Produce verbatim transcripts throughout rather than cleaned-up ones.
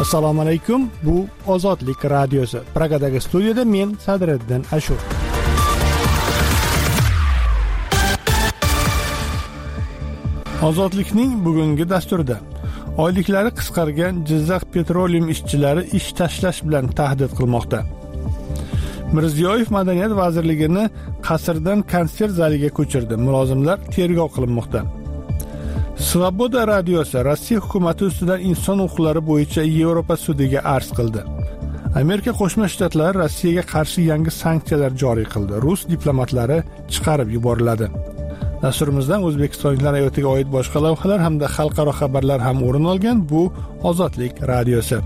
Assalomu alaykum. Bu Ozodlik radiosi. Pragadagi studiyada men Sadriddin Ashur. Ozodlikning bugungi dasturida oyliklari qisqargan Jizzax petroleum ishchilari ish tashlash bilan tahdid qilmoqda. Mirziyoyev Madaniyat vazirligini qasrdan konsert zaliga ko'chirdi. Mulozimlar tergov qilinmoqda. Svoboda radiosi Rossiya hukumati ustidan inson huquqlari bo'yicha Yevropa sudiga arz qildi. Amerika Qo'shma Shtatlari Rossiyaga qarshi yangi sanksiyalar joriy qildi. Rus diplomatlari chiqarib yuboriladi. Dasturimizdan O'zbekistonliklar hayotiga oid boshqa lavhalar hamda xalqaro xabarlar ham o'rin olgan. Bu Ozodlik radiosi.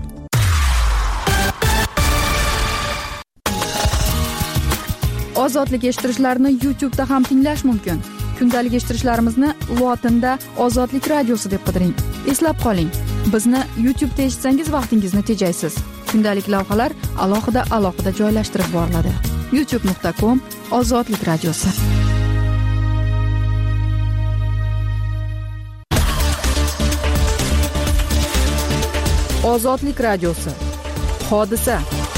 Ozodlik eshittirishlarni YouTube'da ham tinglash mumkin. Kundalik eshittirishlarimizni lotinda Ozodlik radiosi deb qidiring. Eslab qoling, bizni YouTube'da eshitsangiz vaqtingizni tejaysiz. Kundalik lavhalar alohida alohida joylashtirib boriladi. youtube nuqta com Ozodlik radiosi. Ozodlik radiosi. Hodisa.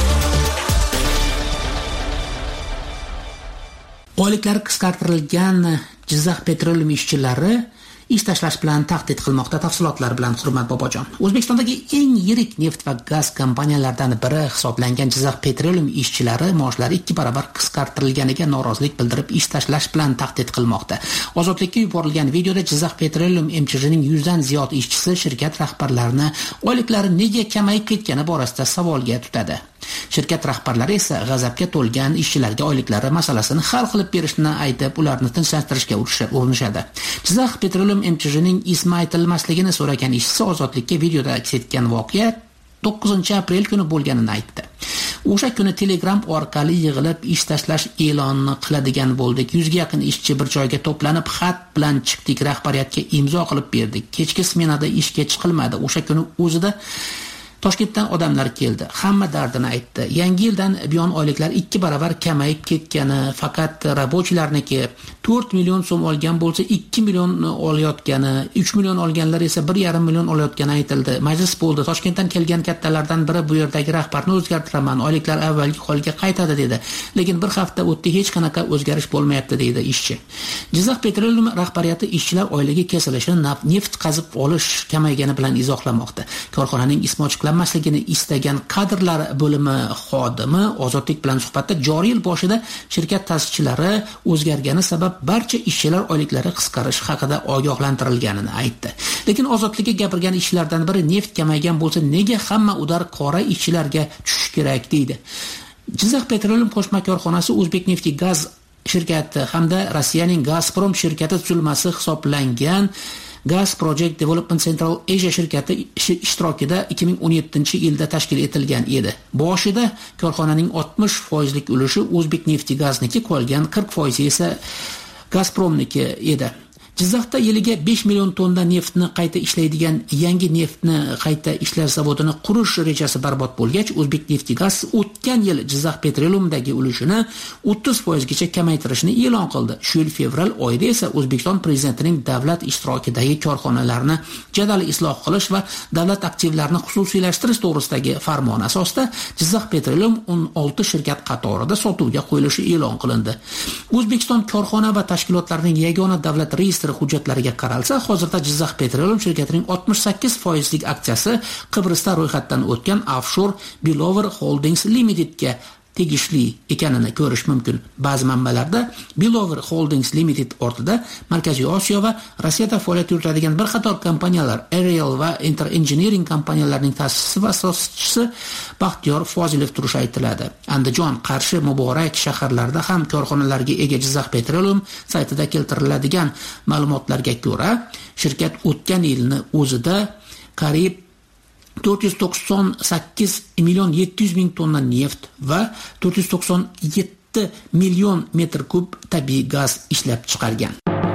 Oyliklari qisqartirilgan Jizzax petroleum ishchilari ish tashlash bilan tahdid qilmoqda. Tafsilotlar bilan Hurmat Bobojon. O'zbekistondagi eng yirik neft va gaz kompaniyalaridan biri hisoblangan Jizzax petroleum ishchilari maoshlari ikki barobar qisqartirilganiga norozilik bildirib ish tashlash bilan tahdid qilmoqda. Ozodlikka yuborilgan videoda Jizzax petroleum M C H'ning yuzdan ziyod ishchisi shirkat rahbarlarini oyliklari nega kamayib ketgani borasida savolga tutadi. Shirkat rahbarlari esa g'azabga to'lgan ishchilarga oyliklari masalasini hal qilib berishni aytib, ularni tinchlantirishga urinishadi. Jizzax petroleum M C H'ning ismi aytilmasligini so'ragan ishchisi Ozodlikka videoda aks etgan voqea to'qqizinchi aprel kuni bo'lganini aytdi. O'sha kuni Telegram orqali yig'ilib ish tashlash e'lonini qiladigan bo'ldik. yuzga yaqin ishchi bir joyga to'planib xat bilan chiqdik, rahbariyatga imzo qilib berdik. Kechki smenada ishga chiqilmadi. O'sha kuni o'zida Toshkentdan odamlar keldi. Hamma dardini aytdi. Yangi yildan buyon oyliklar ikki barobar kamayib ketgani, faqat rabochilarniki to'rt million so'm olgan bo'lsa ikki million olayotgani, uch million olganlar esa bir yarim million olayotgani aytildi. Majlis bo'ldi. Toshkentdan kelgan kattalardan biri bu yerdagi rahbarni o'zgartiraman, oyliklar avvalgi holiga qaytadi dedi. Lekin bir hafta o'tdi, hech qanaqa o'zgarish bo'lmayapti deydi ishchi. Jizzax petroleum rahbariyati ishchilar oyligi kesilishini neft qazib olish kamaygani bilan izohlamoqda. Korxonaning ismi masligini istagan kadrlar bo'limi xodimi Ozodlik bilan suhbatda joriy yil boshida shirkat ta'sischilari o'zgargani sabab barcha ishchilar oyliklari qisqarish haqida ogohlantirilganini aytdi. Lekin Ozodlikka gapirgan ishchilardan biri neft kamaygan bo'lsa nega hamma udar qora ishchilarga tushish kerak deydi. Jizzax petroleum qo'shma korxonasi O'zbek nefti gaz shirkati hamda Rossiyaning Gazprom shirkati tuzilmasi hisoblangan Gas Project Development Central Asia shirkati ishtirokida ikki ming o'n yettinchi yilda tashkil etilgan edi. Boshida korxonaning oltmish foizlik ulushi O'zbek nefti gazniki, qolgan qirq foizi esa Gazpromniki edi. Jizzaxda yiliga besh million tonna neftni qayta ishlaydigan yangi neftni qayta ishlash zavodini qurish rejasi barbod bo'lgach, O'zbek nefti gaz o'tgan yil Jizzax petroleumdagi ulushini o'ttiz foizgacha kamaytirishni e'lon qildi. Shu yil fevral oyida esa O'zbekiston prezidentining davlat ishtirokidagi korxonalarni jadal isloh qilish va davlat aktivlarini xususiylashtirish to'g'risidagi farmon asosida Jizzax petroleum o'n olti shirkat qatorida sotuvga qo'yilishi e'lon qilindi. O'zbekiston korxona va tashkilotlarining yagona davlat reyestri hujjatlariga qaralsa, hozirda Jizzax petroleum shirkatining oltmish sakkiz foizlik aksiyasi Qibrisda ro'yxatdan o'tgan Offshore Bilover Holdings Limitedga tegishli ekanini ko'rish mumkin. Ba'zi manbalarda Bilover Holdings Limited ortida Markaziy Osiyo va Rossiyada faoliyat yuritadigan bir qator kompaniyalar, Aerial va Inter Engineering kompaniyalarining ta'sischisi va asoschisi Baxtiyor Fozilov turishi aytiladi. Andijon, Qarshi, Muborak shaharlarida ham korxonalarga ega Jizzax petroleum saytida keltiriladigan ma'lumotlarga ko'ra, shirkat o'tgan yilni o'zida qariyb to'rt yuz to'qson sakkiz million yetti yuz ming tonna neft va to'rt yuz to'qson yetti million metr kub tabiiy gaz ishlab chiqargan.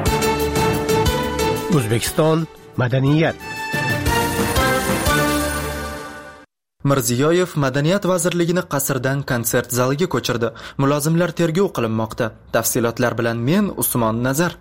O'zbekiston madaniyat. Mirziyoyev Madaniyat vazirligini qasrdan konsert zaliga ko'chirdi. Mulozimlar tergov qilinmoqda. Tafsilotlar bilan men Usmon Nazar.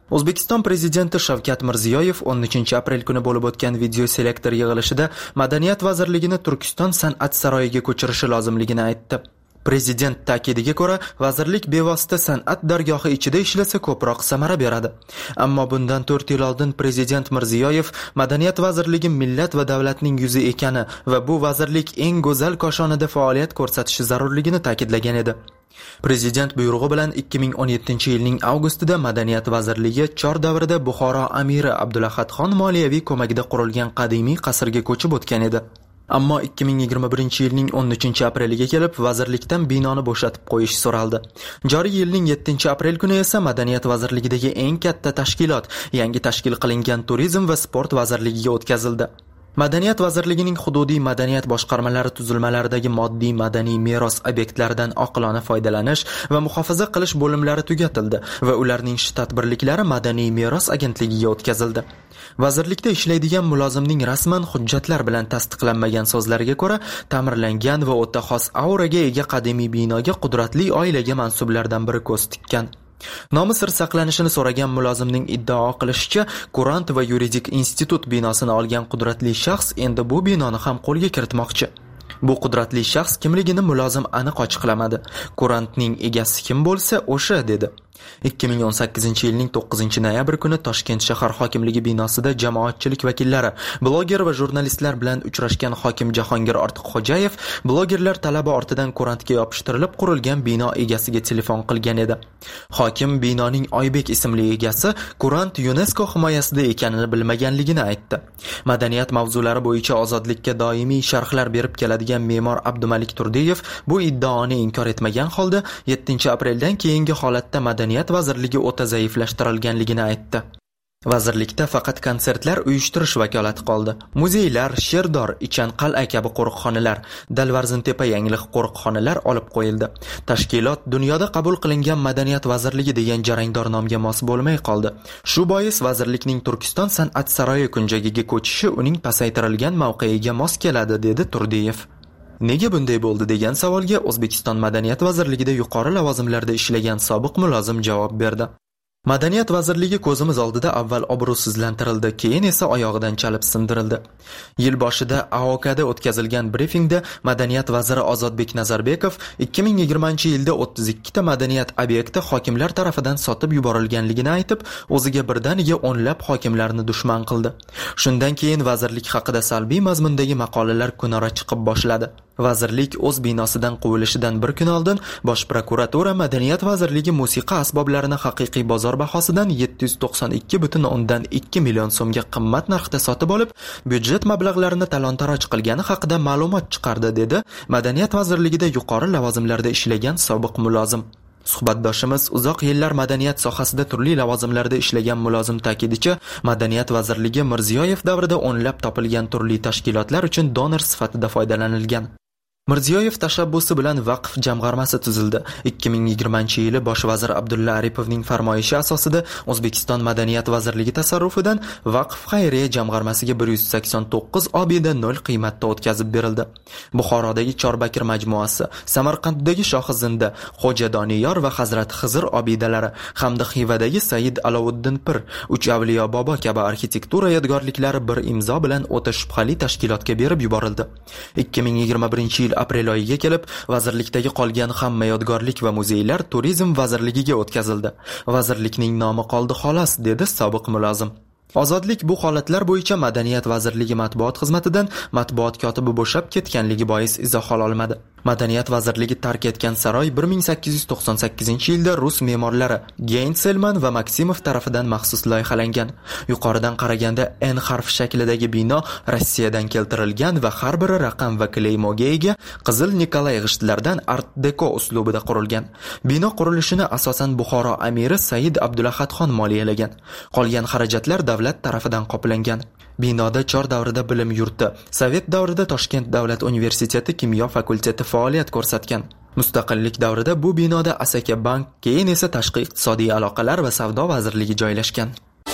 O'zbekiston prezidenti Shavkat Mirziyoyev o'n uchinchi aprel kuni bo'lib o'tgan video selektor yig'ilishida Madaniyat vazirligini Turkiston san'at saroyiga ko'chirishi lozimligini aytdi. Prezident ta'kidiga ko'ra, vazirlik bevosita san'at dargohi ichida ishlasa ko'proq samara beradi. Ammo bundan to'rt yil oldin prezident Mirziyoyev Madaniyat vazirligi millat va davlatning yuzi ekani va bu vazirlik eng go'zal koshonida faoliyat ko'rsatishi zarurligini ta'kidlagan edi. Prezident buyrug'i bilan ikki ming o'n yettinchi yilning avgustida Madaniyat vazirligi chor davrida Buxoro amiri Abdulahadxon moliyaviy ko'magida qurilgan qadimiy qasrga ko'chib o'tgan edi. Ammo ikki ming yigirma birinchi yilning o'n uchinchi apreliga kelib vazirlikdan binoni bo'shatib qo'yish so'raldi. Joriy yilning yettinchi aprel kuni esa Madaniyat vazirligidagi eng katta tashkilot, yangi tashkil qilingan Turizm va sport vazirligiga o'tkazildi. Madaniyat vazirligining hududiy madaniyat boshqarmalari tuzilmalaridagi moddiy madaniy meros obyektlaridan oqilona foydalanish va muhofaza qilish bo'limlari tugatildi va ularning shtat birliklari madaniy meros agentligiga o'tkazildi. Vazirlikda ishlaydigan mulozimning rasman hujjatlar bilan tasdiqlanmagan so'zlariga ko'ra, ta'mirlangan va o'ta xos auraga ega qadimiy binoga qudratli oilaga mansublardan biri ko'z tikkan. Nomi sir saqlanishini so'ragan mulozimning iddao qilishicha, Kurant va yuridik institut binosini olgan qudratli shaxs endi bu binoni ham qo'lga kiritmoqchi. Bu qudratli shaxs kimligini mulozim aniq ochiqlamadi. Kurantning egasi kim bo'lsa, o'sha dedi. ikki ming o'n sakkizinchi yilning to'qqizinchi noyabr kuni Toshkent shahar hokimligi binosida jamoatchilik vakillari, bloger va jurnalistlar bilan uchrashgan hokim Jahongir Ortiqxo'jayev blogerlar talabi ortidan kurantga yopishtirilib qurilgan bino egasiga telefon qilgan edi. Hokim binoning Oybek ismli egasi kurant UNESCO himoyasida ekanini bilmaganligini aytdi. Madaniyat mavzulari bo'yicha ozodlikka doimiy sharhlar berib keladigan me'mor Abdumalik Turdiyev bu iddaoni inkor etmagan holda yettinchi apreldan keyingi holatda Madaniyat vazirligi o'ta zaiflashtirilganligini aytdi. Vazirlikda faqat konsertlar uyushtirish vakolati qoldi. Muzeylar, Sherdor, Ichanqal'a kabi qo'riqxonalar, Dalvarzintepa yangilik qo'riqxonalar olib qo'yildi. Tashkilot dunyoda qabul qilingan Madaniyat vazirligi degan jarangdor nomga mos bo'lmay qoldi. Shu bois vazirlikning Turkiston san'at saroyi kunjagiga ko'chishi uning pasaytirilgan mavqeiga mos keladi, dedi Turdiyev. Nega bunday bo'ldi degan savolga O'zbekiston Madaniyat vazirligida yuqori lavozimlarda ishlagan sobiq mulozim javob berdi. Madaniyat vazirligi ko'zimiz oldida avval obro'sizlantirildi, keyin esa oyog'idan chalib sindirildi. Yil boshida A O K'da o'tkazilgan brifingda Madaniyat vaziri Ozodbek Nazarbekov ikki ming yigirmanchi yilda o'ttiz ikkita madaniyat obyekti hokimlar tarafidan sotib yuborilganligini aytib, o'ziga birdaniga o'nlab hokimlarni dushman qildi. Shundan keyin vazirlik haqida salbiy mazmundagi maqolalar kunora chiqib boshladi. Vazirlik o'z binosidan quvilishidan bir kun oldin Bosh prokuratura Madaniyat vazirligi musiqa asboblarini haqiqiy bozor bahosidan yetti yuz to'qson ikki butun o'ndan ikki million so'mga qimmat narxda sotib olib, byudjet mablag'larini talon-taroj qilgani haqida ma'lumot chiqardi, dedi Madaniyat vazirligida yuqori lavozimlarda ishlagan sobiq mulozim. Suhbatdoshimiz uzoq yillar madaniyat sohasida turli lavozimlarda ishlagan mulozim ta'kidicha, Madaniyat vazirligi Mirziyoyev davrida o'nlab topilgan turli tashkilotlar uchun donor sifatida foydalanilgan. Mirziyoyev tashabbusi bilan vaqf jamg'armasi tuzildi. ikki ming yigirmanchi yili bosh vazir Abdulla Aripovning farmoyishi asosida O'zbekiston Madaniyat vazirligi tasarrufidan vaqf xayriya jamg'armasiga bir yuz sakson to'qqiz obida nol qiymatda o'tkazib berildi. Buxorodagi Chorbakir majmuasi, Samarqanddagi Shohizinda, Xo'ja Doniyor va Hazrat Xizr obidalari hamda Xivadagi Said Alovuddin Pir, Uch Avliyo Bobo kabi arxitektura yodgorliklari bir imzo bilan o'ta shubhali tashkilotga berib yuborildi. ikki ming yigirma birinchi yil aprel oyiga kelib, vazirlikdagi qolgan hamma yodgorlik va muzeylar Turizm vazirligiga o'tkazildi. Vazirlikning nomi qoldi xolos, dedi sobiq mulozim. Ozodlik bu holatlar bo'yicha Madaniyat vazirligi matbuot xizmatidan matbuot kotibi bo'shab ketganligi bois izoh ola olmadi. Madaniyat vazirligi tark etgan saroy bir ming sakkiz yuz to'qson sakkizinchi yilda rus me'morlari Geynselman va Maksimov tarafidan maxsus loyihalangan. Yuqoridan qaraganda N harfi shaklidagi bino Rossiyadan keltirilgan va har biri raqam va kleymoga ega qizil Nikolay g'ishtlardan Art Deco uslubida qurilgan. Bino qurilishini asosan Buxoro amiri Said Abdulahadxon moliyalagan. Qolgan xarajatlar davlat tarafidan qoplangan. Binoda chor davrida bilim yurti, Sovet davrida Toshkent davlat universiteti kimyo fakulteti faoliyat ko'rsatgan. Mustaqillik davrida bu binoda Asaka bank, keyin esa tashqi iqtisodiy aloqalar va savdo vazirligi joylashgan.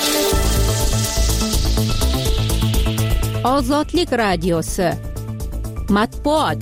Ozodlik radiosi. Matbuot.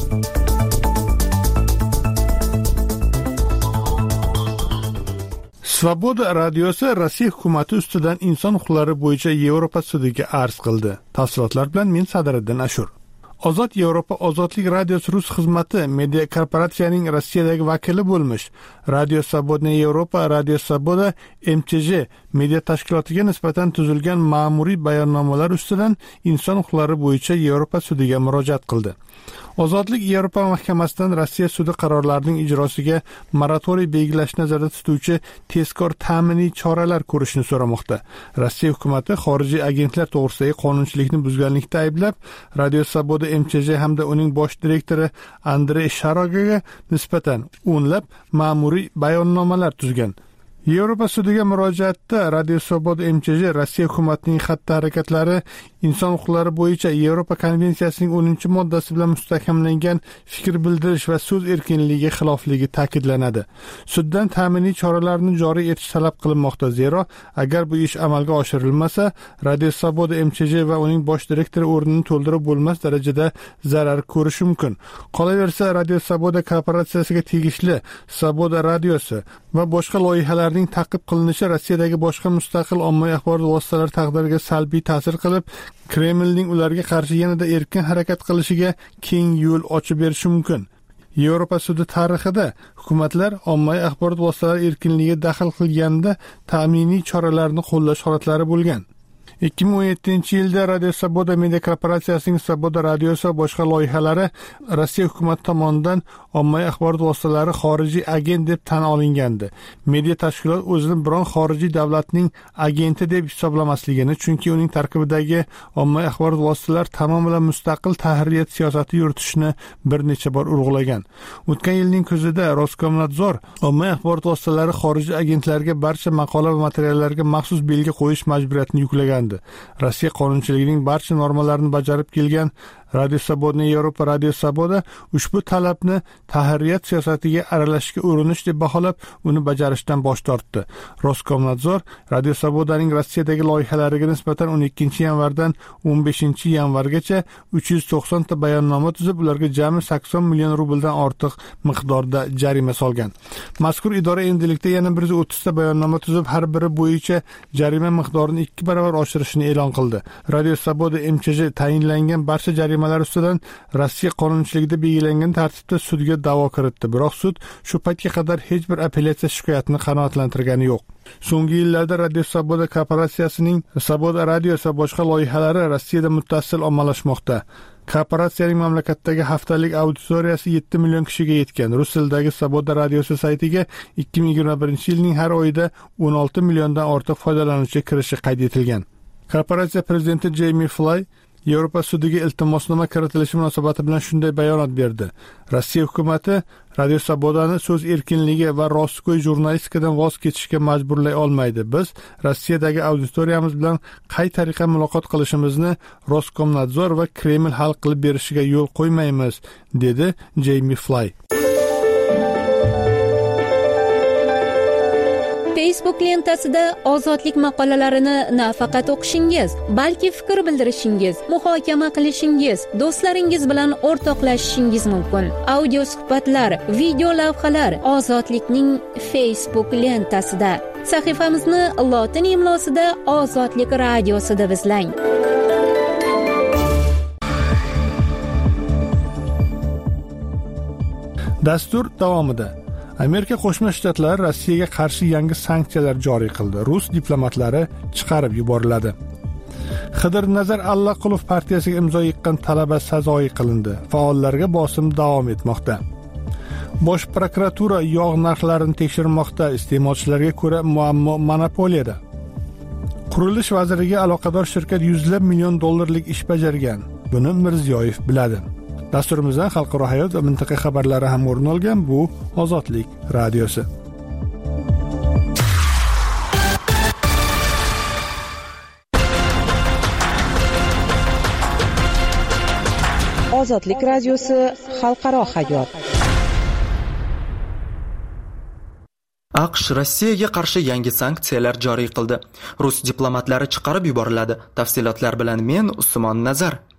Svoboda radiosi Rossiya hukumati ustidan inson huquqlari bo'yicha Yevropa sudiga arz qildi. Tafsilotlar bilan men Sadiriddin Ashur. Ozod Yevropa Ozodlik radiosi Rus xizmati media korporatsiyaning Rossiyadagi vakili bo'lmish Radio Svobodniy Yevropa Radio Svoboda M Ch J media tashkilotiga nisbatan tuzilgan ma'muriy bayonnomalar ustidan inson huquqlari bo'yicha Yevropa sudiga murojaat qildi. Ozodlik Yevropa mahkamasidan Rossiya sudi qarorlarining ijrosiga moratoriy belgilashni nazarda tutuvchi tezkor ta'miniy choralar ko'rishni so'ramoqda. Rossiya hukumati xorijiy agentlar to'g'risidagi qonunchilikni buzganlikda ayblab, Radio Svoboda M Ch J hamda uning bosh direktori Andrey Sharogaga nisbatan o'nlab ma'muriy bayonnomalar tuzgan. Yevropa sudiga murojaatda Radio Svoboda M Ch J Rossiya hukumatining xatti-harakatlari inson huquqlari bo'yicha Yevropa konvensiyasining o'ninchi moddasi bilan mustahkamlangan fikr bildirish va so'z erkinligiga xilofligi ta'kidlanadi. Suddan ta'miniy choralarni joriy etish talab qilinmoqda, zero agar bu ish amalga oshirilmasa, Radio Svoboda M Ch J va uning bosh direktori o'rnini to'ldirib bo'lmas darajada zarar ko'rishi mumkin. Qolaversa, Radio Svoboda korporatsiyasiga tegishli Svoboda radiosi va boshqa loyihalarning ta'qib qilinishi Rossiyadagi boshqa mustaqil ommaviy axborot vositalari taqdiriga salbiy ta'sir qilib, Kremlning ularga qarshi yanada erkin harakat qilishiga keng yo'l ochib berishi mumkin. Yevropa sudi tarixida hukumatlar ommaviy axborot vositalari erkinligiga daxl qilganda ta'miniy choralarni qo'llash holatlari bo'lgan. ikki ming o'n yettinchi yilda Radio Svoboda media korporatsiyasining Svoboda radiosi va boshqa loyihalari Rossiya hukumati tomonidan ommaviy axborot vositalari xorijiy agent deb tan olingandi. Media tashkilot o'zini biron xorijiy davlatning agenti deb hisoblamasligini, chunki uning tarkibidagi ommaviy axborot vositalar tamomila mustaqil tahririyat siyosati yuritishni bir necha bor urg'ulagan. O'tgan yilning kuzida Roskomnadzor ommaviy axborot vositalari xorijiy agentlarga barcha maqola va materiallarga maxsus belgi qo'yish majburiyatini yuklagan. Rossiya qonunchiligining barcha normalarini bajarib kelgan Radio Svobodniy Yevropa Radio Svoboda ushbu talabni tahririyat siyosatiga aralashishga urinish deb baholab, uni bajarishdan bosh tortdi. Roskomnadzor Radio Svobodaning Rossiyadagi loyihalariga nisbatan o'n ikkinchi yanvardan o'n beshinchi yanvargacha uch yuz to'qson ta bayonnoma tuzib, ularga jami sakson million rubldan ortiq miqdorda jarima solgan. Mazkur idora endilikda yana bir yuz o'ttiz ta bayonnoma tuzib, har biri bo'yicha jarima miqdorini ikki barobar oshirishni e'lon qildi. Radio Svoboda M Ch J tayinlangan barcha jarima ustidan Rossiya qonunchiligida belgilangan tartibda sudga da'vo kiritdi. Biroq sud shu paytga qadar hech bir apellyatsiya shikoyatini qanoatlantirgani yo'q. So'nggi yillarda Radio Svoboda korporatsiyasining Svoboda radiosi va boshqa loyihalari Rossiyada muttasil ommalashmoqda. Korporatsiyaning mamlakatdagi haftalik auditoriyasi yetti million kishiga yetgan. Rus tilidagi Svoboda radiosi saytiga ikki ming yigirma birinchi yilning har oyida o'n olti milliondan ortiq foydalanuvchi kirishi qayd etilgan. Korporatsiya prezidenti Jamie Fly Yevropa sudiga iltimosnoma kiritilishi munosabati bilan shunday bayonot berdi. Rossiya hukumati Radio Svobodani so'z erkinligi va rostgo'y jurnalistikadan voz kechishga majburlay olmaydi. Biz Rossiyadagi auditoriyamiz bilan qay tariqa muloqot qilishimizni Roskomnadzor va Kreml hal qilib berishiga yo'l qo'ymaymiz, dedi Jamie Fly. Facebook lentasida ozodlik maqolalarini nafaqat o'qishingiz, balki fikr bildirishingiz, muhokama qilishingiz, do'stlaringiz bilan o'rtoqlashishingiz mumkin. Audio suhbatlar, video lavhalar Ozodlikning Facebook lentasida. Sahifamizni lotin imlosida Ozodlik radiosi deb izlang. Dastur davomida Amerika Qo'shma Shtatlari Rossiyaga qarshi yangi sanksiyalar joriy qildi. Rus diplomatlari chiqarib yuboriladi. Xidir Nazar Allaqulov partiyasiga imzo yiqqan talaba sazoyi qilindi. Faollarga bosim davom etmoqda. Bosh prokuratura yog' narxlarini tekshirmoqda. Iste'molchilarga ko'ra muammo monopoliyada. Qurilish vaziriga aloqador shirkat yuzlab million dollarlik ish bajargan. Buni Mirziyoyev biladi. Dasturimizdan xalqaro hayot va mintaqa xabarlari ham o'rin olgan. Bu Ozodlik radiosi. Ozodlik radiosi xalqaro hayot. AQSh Rossiyaga qarshi yangi sanksiyalar joriy qildi. Rus diplomatlari chiqarib yuboriladi. Tafsilotlar bilan men Usmon Nazar.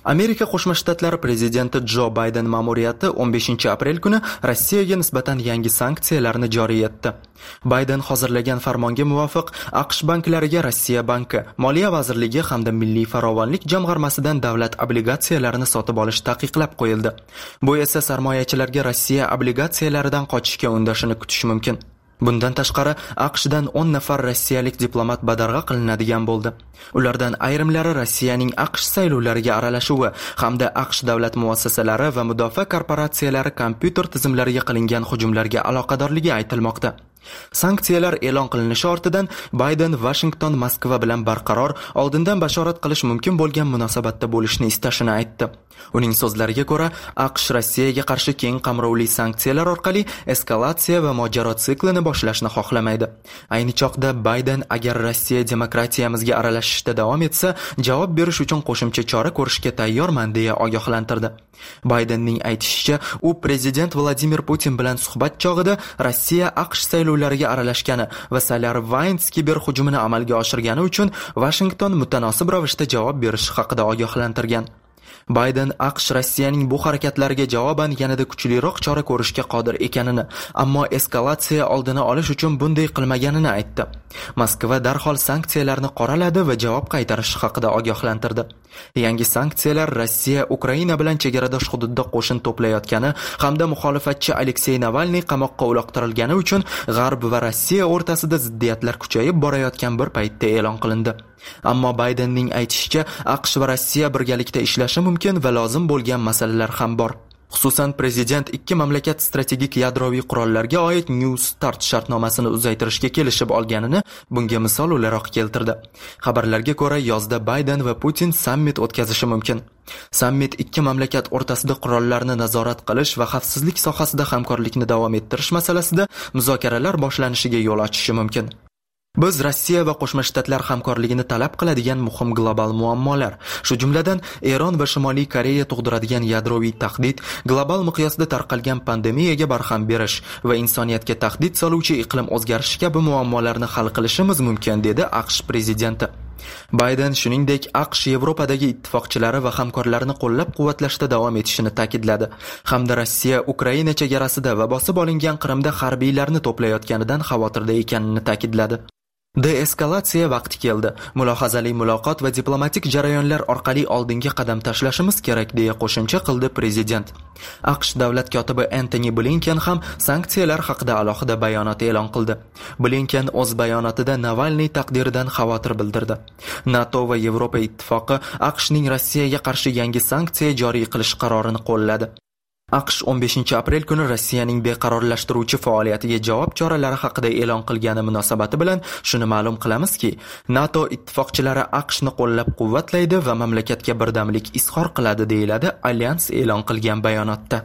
Amerika Qo'shma Shtatlari prezidenti Jo Bayden ma'muriyati o'n beshinchi aprel kuni Rossiyaga nisbatan yangi sanksiyalarni joriy etdi. Bayden hozirlagan farmonga muvofiq AQSh banklariga Rossiya banki, Moliya vazirligi hamda Milliy farovonlik jamg'armasidan davlat obligatsiyalarini sotib olish taqiqlab qo'yildi. Bu esa sarmoyachilarga Rossiya obligatsiyalaridan qochishga undashini kutish mumkin. Bundan tashqari, AQShdan o'n nafar rossiyalik diplomat badarg'a qilinadigan bo'ldi. Ulardan ayrimlari Rossiyaning AQSh saylovlariga aralashuvi hamda AQSh davlat muassasalari va mudofaa korporatsiyalari kompyuter tizimlariga qilingan hujumlarga aloqadorligi aytilmoqda. Sanksiyalar e'lon qilinishi ortidan Bayden Washington Moskva bilan barqaror, oldindan bashorat qilish mumkin bo'lgan munosabatda bo'lishni istashini aytdi. Uning so'zlariga ko'ra, AQSh Rossiyaga qarshi keng qamrovli sanksiyalar orqali eskalatsiya va mojaro siklini boshlashni xohlamaydi. Ayni choqda Bayden agar Rossiya demokratiyamizga aralashishda davom etsa, javob berish uchun qo'shimcha chora ko'rishga tayyorman deya ogohlantirdi. Baydenning aytishicha, u prezident Vladimir Putin bilan suhbat chog'ida Rossiya AQSh saylovlariga aralashgani va SolarWinds kiber hujumini amalga oshirgani uchun Washington mutanosib ravishda javob berishi haqida ogohlantirgan. Bayden AQSh Rossiyaning bu harakatlariga javoban yanada kuchliroq chora ko'rishga qodir ekanini, ammo eskalatsiya oldini olish uchun bunday qilmaganini aytdi. Moskva darhol sanksiyalarni qoraladi va javob qaytarish haqida ogohlantirdi. Yangi sanksiyalar Rossiya Ukraina bilan chegaradosh hududda qo'shin to'playotgani hamda muxolifatchi Aleksey Navalniy qamoqqa uloqtirilgani uchun G'arb va Rossiya o'rtasida ziddiyatlar kuchayib borayotgan bir paytda e'lon qilindi. Ammo Baydenning aytishicha, AQSh va Rossiya birgalikda ishlashi mumkin va lozim bo'lgan masalalar ham bor. Xususan, prezident ikki mamlakat strategik yadroviy qurollarga oid New START shartnomasini uzaytirishga kelishib olganini bunga misol o'laroq keltirdi. Xabarlarga ko'ra, yozda Bayden va Putin sammit o'tkazishi mumkin. Sammit ikki mamlakat o'rtasida qurollarni nazorat qilish va xavfsizlik sohasida hamkorlikni davom ettirish masalasida muzokaralar boshlanishiga yo'l ochishi mumkin. Biz Rossiya va Qo'shma Shtatlar hamkorligini talab qiladigan muhim global muammolar, shu jumladan Eron va Shimoliy Koreya tug'diradigan yadroviy tahdid, global miqyosda tarqalgan pandemiyaga barham berish va insoniyatga tahdid soluvchi iqlim o'zgarishi kabi muammolarni hal qilishimiz mumkin, dedi AQSh prezidenti. Bayden shuningdek AQSh Yevropadagi ittifoqchilari va hamkorlarini qo'llab-quvvatlashda davom etishini ta'kidladi, hamda Rossiya Ukraina chegarasida va bosib olingan Qrimda harbiylarni to'playotganidan xavotirda ekanini ta'kidladi. Deeskalatsiya vaqti keldi. Mulohazali muloqot va diplomatik jarayonlar orqali oldinga qadam tashlashimiz kerak, deya qo'shimcha qildi prezident. AQSh davlat kotibi Antony Blinken ham sanksiyalar haqida alohida bayonot e'lon qildi. Blinken o'z bayonotida Navalniy taqdiridan xavotir bildirdi. NATO va Yevropa ittifoqi AQShning Rossiyaga qarshi yangi sanksiya joriy qilish qarorini qo'lladi. AQSh o'n beshinchi aprel kuni Rossiyaning beqarorlashtiruvchi faoliyatiga javob choralari haqida e'lon qilgani munosabati bilan shuni ma'lum qilamizki, NATO ittifoqchilari AQShni qo'llab-quvvatlaydi va mamlakatga birdamlik izhor qiladi, deyiladi Alyans e'lon qilgan bayonotda.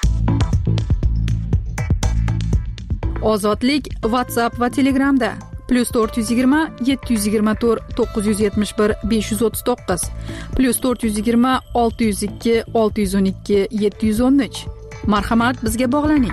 Ozodlik WhatsApp va Telegramda plus to'rt yuz yigirma yetti yuz yigirma to'rt to'qqiz yuz yetmish bir besh yuz o'ttiz to'qqiz plus to'rt yuz yigirma olti yuz ikki olti yuz o'n ikki yetti yuz o'n uch. Marhamat, bizga bog'laning.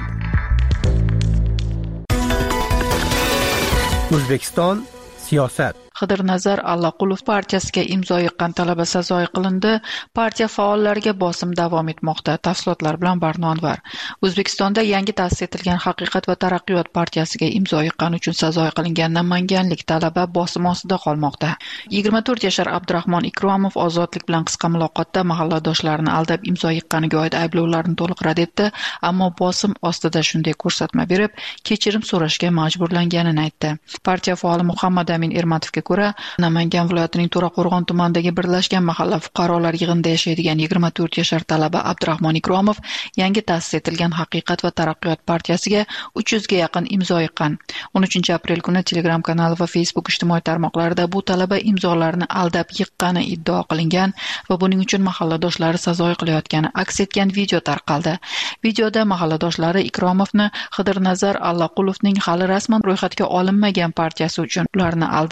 O'zbekiston siyosat. Qidirnazar Allaqulov partiyasiga imzo yiqqan talaba sazoy qilindi. Partiya faollariga bosim davom etmoqda. Tafsilotlar bilan Barno Anvar. O'zbekistonda yangi ta'sis etilgan Haqiqat va taraqqiyot partiyasiga imzo yiqqan uchun sazoy qilingan namanganlik talaba bosim ostida qolmoqda. yigirma to'rt yashar Abdurahmon Ikromov Ozodlik bilan qisqa muloqotda mahalladoshlarini aldab imzo yiqqaniga oid ayblovlarni to'liq rad etdi, ammo bosim ostida shunday ko'rsatma berib, kechirim so'rashga majburlanganini aytdi. Partiya faoli Muhammad Amin Ermatovga ko'ra, Namangan viloyatining To'raqo'rg'on tumanidagi birlashgan mahalla fuqarolar yig'inida yashaydigan yigirma to'rt yashar talaba Abdurahmon Ikromov yangi ta'sis etilgan Haqiqat va taraqqiyot partiyasiga uch yuzga yaqin imzo yiqqan. o'n uchinchi aprel kuni Telegram kanali va Facebook ijtimoiy tarmoqlarida bu talaba imzolarni aldab yiqqani iddao qilingan va buning uchun mahalladoshlari sazoy qilayotgani aks etgan video tarqaldi. Videoda mahalladoshlari Ikromovni Qidirnazar Allaqulovning hali rasman ro'yxatga olinmagan partiyasi uchun ularni aldab soxta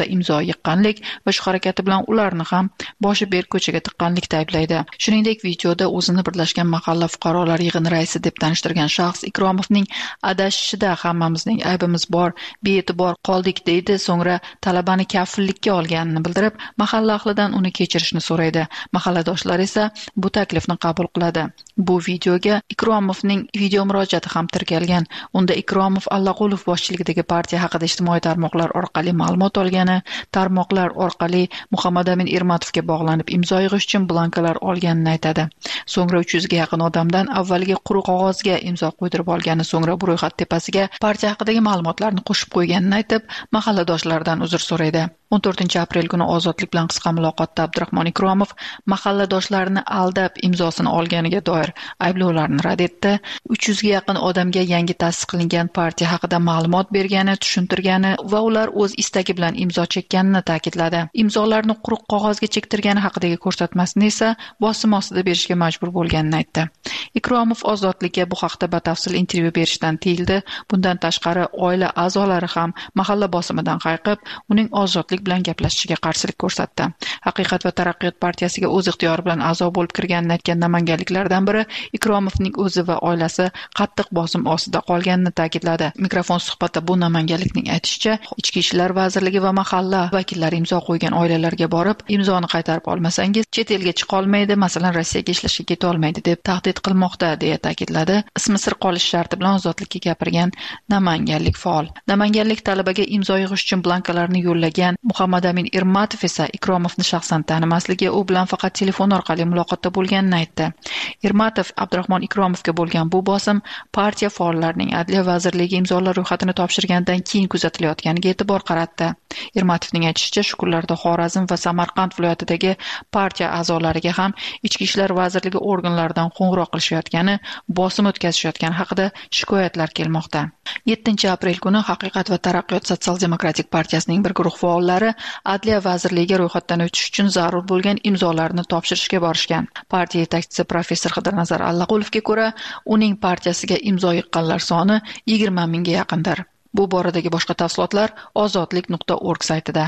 haqida imzo yiqqanlik va shu harakati bilan ularni ham boshi berk ko'chaga tiqqanlikda ayblaydi. Shuningdek, videoda o'zini Birlashgan mahalla fuqarolar yig'ini raisi deb tanishtirgan shaxs Ikromovning adashishida hammamizning aybimiz bor, bee'tibor qoldik deydi, so'ngra talabani kafillikka olganini bildirib, mahalla ahlidan uni kechirishni so'raydi. Mahalladoshlar esa bu taklifni qabul qiladi. Bu videoga Ikromovning video murojaati ham tirkalgan. Unda Ikromov Allaqulov boshchiligidagi partiya haqida ijtimoiy tarmoqlar orqali ma'lumot olgani, tarmoqlar orqali Muhammadamin Ermatovga bog'lanib imzo yig'ish uchun blankalar olganini aytadi. So'ngra uch yuz ga yaqin odamdan avvaliga quruq qog'ozga imzo qo'ydirib olgani, so'ngra bu ro'yxat tepasiga partiya haqidagi ma'lumotlarni qo'shib qo'yganini aytib, mahalladoshlaridan uzr so'raydi. o'n to'rtinchi aprel kuni Ozodlik bilan qisqa muloqotda Abdurahmon Ikromov mahalladoshlarini aldab imzosini olganiga doir ayblovlarni rad etdi. uch yuz ga yaqin odamga yangi ta'sis qilingan partiya haqida ma'lumot bergani, tushuntirgani va ular o'z istagi bilan imzo chekkanini ta'kidladi. Imzolarni quruq qog'ozga chektirgani haqidagi ko'rsatmasini esa bosim ostida berishga majbur bo'lganini aytdi. Ikromov Ozodlikka bu haqda batafsil intervyu berishdan tiyildi. Bundan tashqari, oila a'zolari ham mahalla bosimidan hayiqib, uning Ozodlik bilan gaplashishiga qarshilik ko'rsatdi. Haqiqat va taraqqiyot partiyasiga o'z ixtiyori bilan a'zo bo'lib kirganini aytgan namanganliklardan biri Ikromovning o'zi va oilasi qattiq bosim ostida qolganini ta'kidladi. Mikrofon suhbatda bu namanganlikning aytishicha, Ichki ishlar vazirligi va mahalla vakillari imzo qo'ygan oilalarga borib, imzoni qaytarib olmasangiz chet elga chiqa olmaydi, masalan Rossiyaga ishlashga keta olmaydi deb tahdid qilmoqda, deya ta'kidladi. Ismi sir qolish sharti bilan Ozodlikka gapirgan namanganlik faol. Namanganlik talabaga imzo yig'ish uchun blankalarni yo'llagan Muhammadamin Ermatov esa Ikromovni shaxsan tanimasligi, u bilan faqat telefon orqali muloqotda bo'lganini aytdi. Ermatov Abdurahmon Ikromovga bo'lgan bu bosim partiya faollarining Adliya vazirligi imzolar ro'yxatini topshirgandan keyin kuzatilayotganiga e'tibor qaratdi. Ermatovning aytishicha, shu kunlarda Xorazm va Samarqand viloyatidagi partiya a'zolariga ham Ichki ishlar vazirligi organlaridan qo'ng'iroq qilishayotgani, bosim o'tkazishayotgani haqida shikoyatlar kelmoqda. yettinchi aprel kuni Haqiqat va taraqqiyot sotsial-demokratik partiyasining bir guruh faollari Adliya vazirligiga ro'yxatdan o'tish uchun zarur bo'lgan imzolarni topshirishga borishgan. Partiya yetakchisi professor Xidirnazar Allaqulovga ko'ra, uning partiyasiga imzo yiqqanlar soni yigirma mingga yaqindir. Bu boradagi boshqa tafsilotlar ozodlik nuqta org saytida.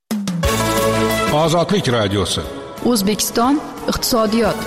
Ozodlik radiosi. O'zbekiston iqtisodiyot.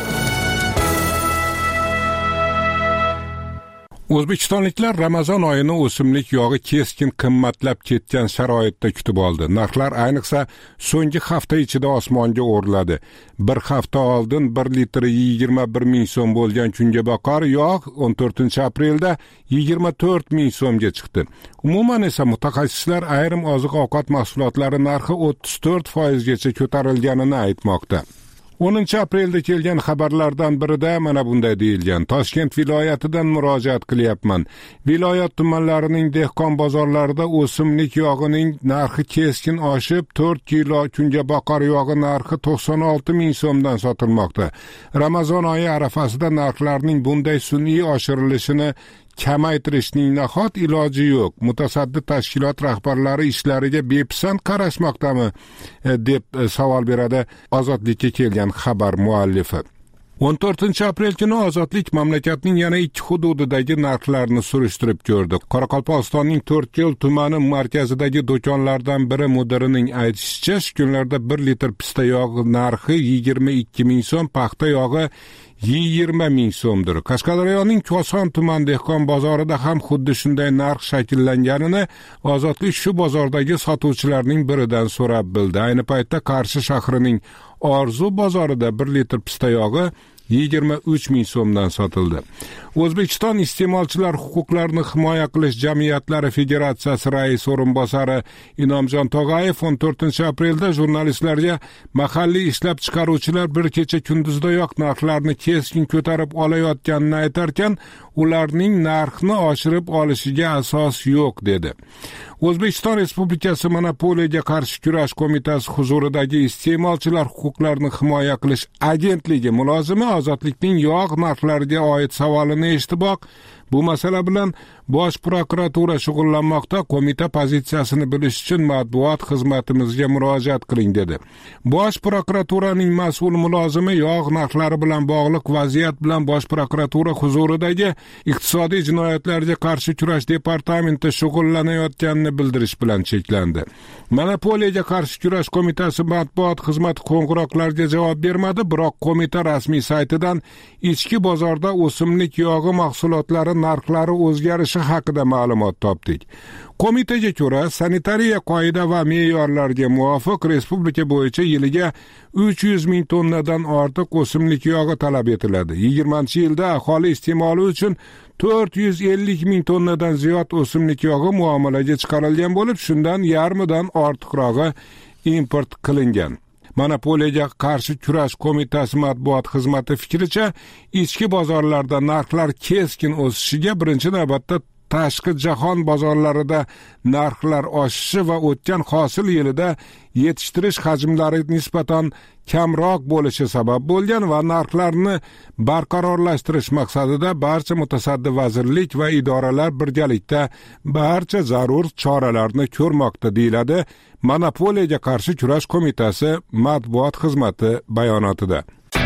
O'zbekistonliklar Ramazon oyini o'simlik yog'i keskin qimmatlab ketgan sharoitda kutib oldi. Narxlar ayniqsa so'nggi hafta ichida osmonga o'rladi. Bir hafta oldin bir litri yigirma bir ming so'm bo'lgan kungaboqar yog' o'n to'rtinchi aprelda yigirma to'rt ming so'mga chiqdi. Umuman esa mutaxassislar ayrim oziq-ovqat mahsulotlari narxi o'ttiz to'rt foizgacha ko'tarilganini aytmoqda. o'ninchi aprelda kelgan xabarlardan birida mana bunday deyilgan: Toshkent viloyatidan murojaat qilyapman. Viloyat tumanlarining dehqon bozorlarida o'simlik yog'ining narxi keskin oshib, to'rt kilo kungaboqar yog'i narxi to'qson olti ming so'mdan sotilmoqda. Ramazon oyi arafasida narxlarning bunday sun'iy oshirilishini kamaytirishning nahot iloji yo'q. Mutasaddi tashkilot rahbarlari ishlariga bepisand qarashmoqdami deb savol beradi Ozodlikka kelgan xabar muallifi. o'n to'rtinchi aprel kuni Ozodlik mamlakatning yana ikki hududidagi narxlarni surishtirib ko'rdi. Qoraqalpog'istonning To'rtko'l tumani markazidagi do'konlardan biri mudirining aytishicha, shu kunlarda bir litr pista yog'i narxi yigirma ikki ming so'm, paxta yog'i yigirma ming so'mdir. Qashqadaryoning Koson tuman dehqon bozorida ham xuddi shunday narx shakllanganini Ozodlik shu bozordagi sotuvchilarning biridan so'rab bildi. Ayni paytda Qarshi shahrining Orzu bozorida bir litr pista yog'i yigirma uch ming so'mdan sotildi. O'zbekiston iste'molchilar huquqlarini himoya qilish jamiyatlari federatsiyasi rais o'rinbosari Inomjon Tog'ayev o'n to'rtinchi aprelda jurnalistlarga mahalliy ishlab chiqaruvchilar bir kecha kunduzdayoq narxlarni keskin ko'tarib olayotganini aytarkan, ularning narxni oshirib olishiga asos yo'q dedi. O'zbekiston Respublikasi Monopoliyaga qarshi kurash qo'mitasi huzuridagi iste'molchilar huquqlarini himoya qilish agentligi mulozimi Ozodlikning yog' narxlariga oid savolini eshitiboq, Bu masala bilan Bosh prokuratura shug'ullanmoqda. Qo'mita pozitsiyasini bilish uchun matbuot xizmatimizga murojaat qiling dedi. Bosh prokuraturaning mas'ul mulozimi yog' narxlari bilan bog'liq vaziyat bilan Bosh prokuratura huzuridagi iqtisodiy jinoyatlarga qarshi kurash departamenti shug'ullanayotganini bildirish bilan cheklandi. Monopoliyaga qarshi kurash qo'mitasi matbuot xizmati qo'ng'iroqlarga javob bermadi, biroq qo'mita rasmiy saytidan ichki bozorda o'simlik yog'i mahsulotlari narxlari o'zgarishi haqida ma'lumot topdik. Qo'mitaga ko'ra, sanitariya qoida va me'yorlarga muvofiq respublika bo'yicha yiliga uch yuz ming tonnadan ortiq o'simlik yog'i talab etiladi. yigirmanchi yilda aholi iste'moli uchun to'rt yuz ellik ming tonnadan ziyod o'simlik yog'i muomalaga chiqarilgan bo'lib, shundan yarmidan ortiqrog'i import qilingan. Monopoliyaga qarshi kurash qo'mitasi matbuot xizmati fikricha, ichki bozorlarda narxlar keskin o'sishiga birinchi navbatda tashqi jahon bozorlarida narxlar oshishi va o'tgan hosil yilida yetishtirish hajmlari nisbatan kamroq bo'lishi sabab bo'lgan va narxlarni barqarorlashtirish maqsadida barcha mutasaddi vazirlik va idoralar birgalikda barcha zarur choralarni ko'rmoqda, deyiladi Monopoliyaga qarshi kurash qo'mitasi matbuot xizmati bayonotida.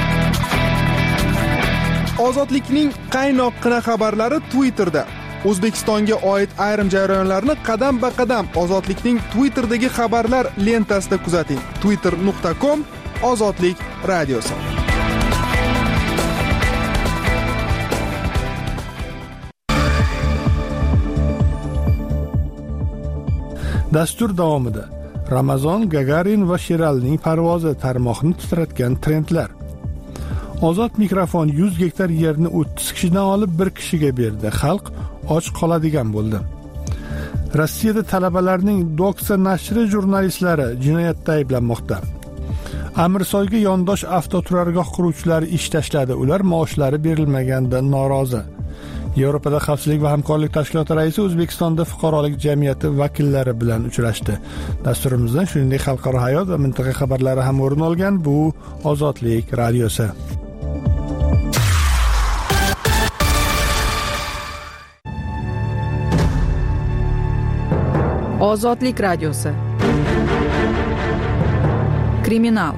Ozodlikning qaynoqqina xabarlari Twitterda. O'zbekistonga oid ayrim jarayonlarni qadam-ba-qadam Ozodlikning Twitter'dagi xabarlar lentasida kuzating. twitter nuqta com Ozodlik radiosi. Dastur davomida Ramazon, Gagarin va Sheralining parvozi tarmoqni titratgan trendlar. Ozod mikrofon yuz gektar yerni o'ttiz kishidan olib bir kishiga berdi. Xalq och qoladigan bo'ldi. Rossiyada talabalarning Doxa nashri jurnalistlari jinoyatda ayblanmoqda. Amirsoyga yondosh avtoturargoh quruvchilari ish tashladi. Ular maoshlari berilmaganidan norozi. Yevropada xavfsizlik va hamkorlik tashkiloti raisi O'zbekistonda fuqarolik jamiyati vakillari bilan uchrashdi. Dasturimizdan shuningdek xalqaro hayot va mintaqa xabarlari ham o'rin olgan. Bu Ozodlik radiosi. Ozodlik radiosi. Kriminal.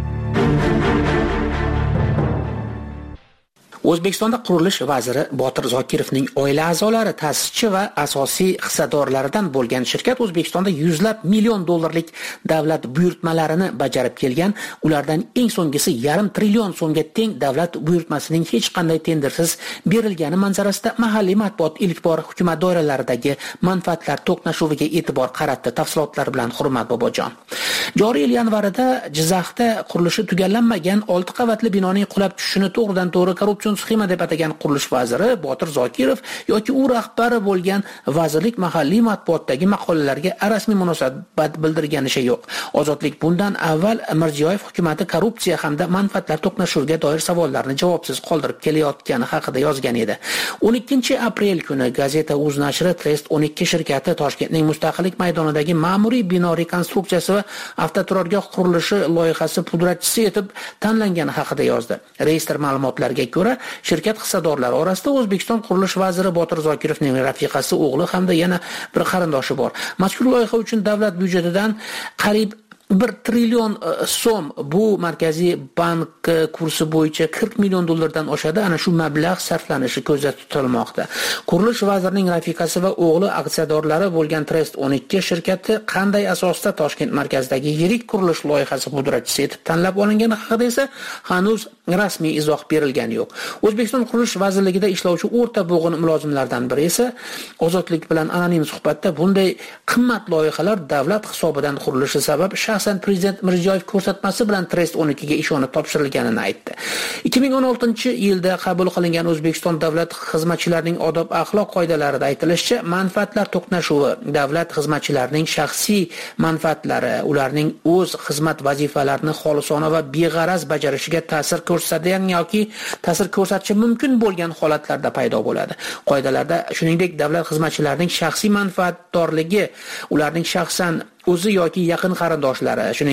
O'zbekistonda qurilish vaziri Botir Zokirovning oila a'zolari ta'sischi va asosiy hissadorlaridan bo'lgan shirkat O'zbekistonda yuzlab million dollarlik davlat buyurtmalarini bajarib kelgan. Ulardan eng so'nggisi yarim trillion so'mga teng davlat buyurtmasining hech qanday tendersiz berilgani manzarasida mahalliy matbuot ilk bor hukumat doiralaridagi manfaatlar to'qnashuviga e'tibor qaratdi. Tafsilotlar bilan Hurmat Bobojon. Joriy yil yanvarida Jizzaxda qurilishi tugallanmagan olti qavatli binoning qulab tushishini to'g'ridan to'g'ri korrupsion sxema deb atagan qurilish vaziri Botir Zokirov yoki u rahbari bo'lgan vazirlik mahalliy matbuotdagi maqolalarga rasmiy munosabat bildirganicha yo'q. Ozodlik bundan avval Mirziyoyev hukumati korrupsiya hamda manfaatlar to'qnashuviga doir savollarni javobsiz qoldirib kelayotgani haqida yozgan edi. o'n ikkinchi aprel kuni gazeta Uz nashri Trest o'n ikki shirkati Toshkentning Mustaqillik maydonidagi ma'muriy bino rekonstruksiyasi va avtoturargoh qurilishi loyihasi pudratchisi etib tanlangani haqida yozdi. Reyestr ma'lumotlariga ko'ra, shirkat hissadorlari orasida O'zbekiston qurilish vaziri Botir Zokirovning rafiqasi, o'g'li hamda yana bir qarindoshi bor. Mazkur loyiha uchun davlat byudjetidan qariyb bir trillion so'm, bu markaziy bank kursi bo'yicha qirq million dollardan oshadi. Ana shu mablag' sarflanishi ko'zda tutilmoqda. Qurilish vazirining rafiqasi va o'g'li aksiyadorlari bo'lgan Trest o'n ikki shirkati qanday asosda Toshkent markazidagi yirik qurilish loyihasi pudratchisi etib tanlab olingani haqida esa hanuz rasmiy izoh berilgani yo'q. O'zbekiston qurilish vazirligida ishlovchi o'rta bo'g'in mulozimlardan biri esa Ozodlik bilan anonim suhbatda bunday qimmat loyihalar davlat hisobidan qurilishi sabab shaxsan prezident Mirziyoyev ko'rsatmasi bilan Trest o'n ikki ga ishonib topshirilganini aytdi. ikki ming o'n oltinchi yilda qabul qilingan O'zbekiston davlat xizmatchilarining odob axloq qoidalarida aytilishicha, manfaatlar to'qnashuvi davlat xizmatchilarining shaxsiy manfaatlari, ularning o'z xizmat vazifalarini xolisona va beg'araz bajarishiga ta'sir ko'rsatadigan yoki ta'sir ko'rsatishi mumkin bo'lgan holatlarda paydo bo'ladi. Qoidalarda shuningdek davlat xizmatchilarining shaxsiy manfaatdorligi, ularning shaxsan o'zi yoki yaqin qarindoshlari, shuningdek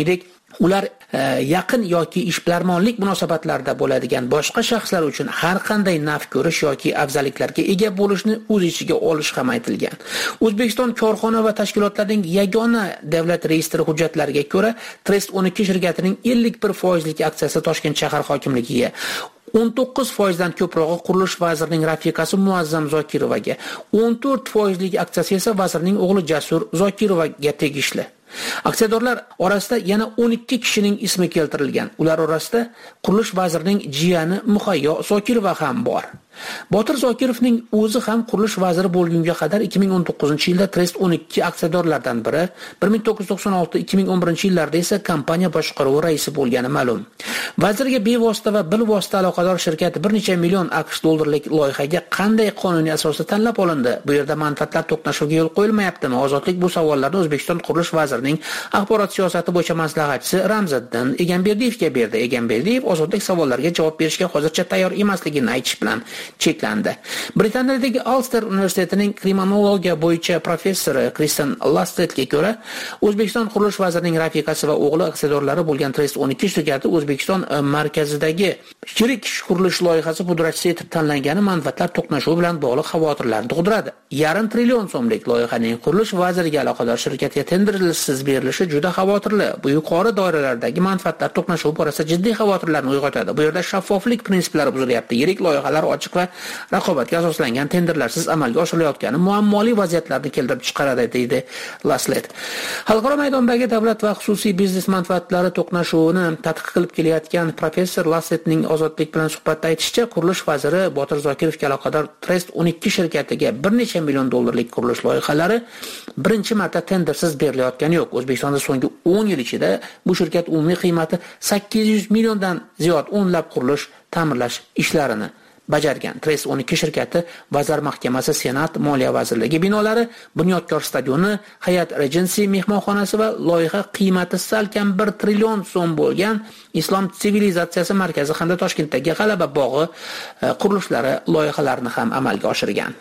Ular e, yaqin yoki ishbilarmonlik munosabatlarida bo'ladigan boshqa shaxslar uchun har qanday naf ko'rish yoki afzalliklarga ega bo'lishni o'z ichiga olish ham aytilgan. O'zbekiston korxona va tashkilotlarining yagona davlat reyestri hujjatlariga ko'ra, Trust o'n ikki shirkatining ellik bir foizlik aksiyasi Toshkent shahar hokimligiga, o'n to'qqiz foizdan ko'prog'i qurilish vazirining rafiqasi Muazzam Zokirovaga, o'n to'rt foizlik aksiyasi esa vazirning o'g'li Jasur Zokirovaga tegishli. Aksiyadorlar orasida yana o'n ikki kishining ismi keltirilgan. Ular orasida qurilish vazirining jiyani Muhayyo Zokirova ham bor. Botir Zokirovning o'zi ham qurilish vaziri bo'lgunga qadar ikki ming o'n to'qqizinchi yilda Trust o'n ikki aksiyadorlardan biri, bir ming to'qqiz yuz to'qson olti ikki ming o'n birinchi yillarda esa kompaniya boshqaruvi raisi bo'lgani ma'lum. Vazirga bevosita va bilvosita aloqador shirkat bir necha million AQSh dollarlik loyihaga qanday qonuniy asosda tanlab olindi? Bu yerda manfaatlar to'qnashuviga yo'l qo'yilmayaptimi? Ozodlik bu savollarni O'zbekiston qurilish vazirining axborot siyosati bo'yicha maslahatchisi Ramziddin Egamberdiyevga berdi. Egamberdiyev ozodlik savollariga javob berishga hozircha tayyor emasligini aytish bilan cheklandi. Britaniyadagi Ulster universitetining kriminologiya bo'yicha professori Kristen Lastetga ko'ra, O'zbekiston qurilish vazirining rafiqasi va o'g'li aksiyadorlari bo'lgan Trust o'n ikki shirkati O'zbekiston markazidagi yirik qurilish loyihasi pudratchisi etib tanlangani manfaatlar to'qnashuvi bilan bog'liq xavotirlarni tug'diradi. Yarim trillion so'mlik loyihaning qurilish vaziriga aloqador shirkatga tendersiz berilishi juda xavotirli. Bu yuqori doiralardagi manfaatlar to'qnashuvi borasida jiddiy xavotirlarni uyg'otadi. Bu yerda shaffoflik prinsiplari buzilyapti. Yirik loyihalar ochiq va raqobatga asoslangan tenderlarsiz amalga oshirilayotgani muammoli vaziyatlarni keltirib chiqaradi, deydi Laslet. Xalqaro maydondagi davlat va xususiy biznes manfaatlari to'qnashuvini tadqiq qilib kelayotgan professor Lasletning ozodlik bilan suhbatda aytishicha, qurilish vaziri Botir Zokirovga aloqador Trust o'n ikki shirkatiga bir necha million dollarlik qurilish loyihalari birinchi marta tendersiz berilayotgani yo'q. O'zbekistonda so'nggi o'n yil ichida bu shirkat umumiy qiymati sakkiz yuz milliondan ziyod o'nlab qurilish, ta'mirlash ishlarini bajargan. Trust o'n ikki shirkati Vazir Mahkamasi, Senat, Moliya vazirligi binolari, Bunyodkor stadioni, Hayat Regency mehmonxonasi va loyiha qiymati salkam bir trillion so'm bo'lgan Islom sivilizatsiyasi markazi hamda Toshkentdagi G'alaba bog'i qurilishlari loyihalarini ham amalga oshirgan.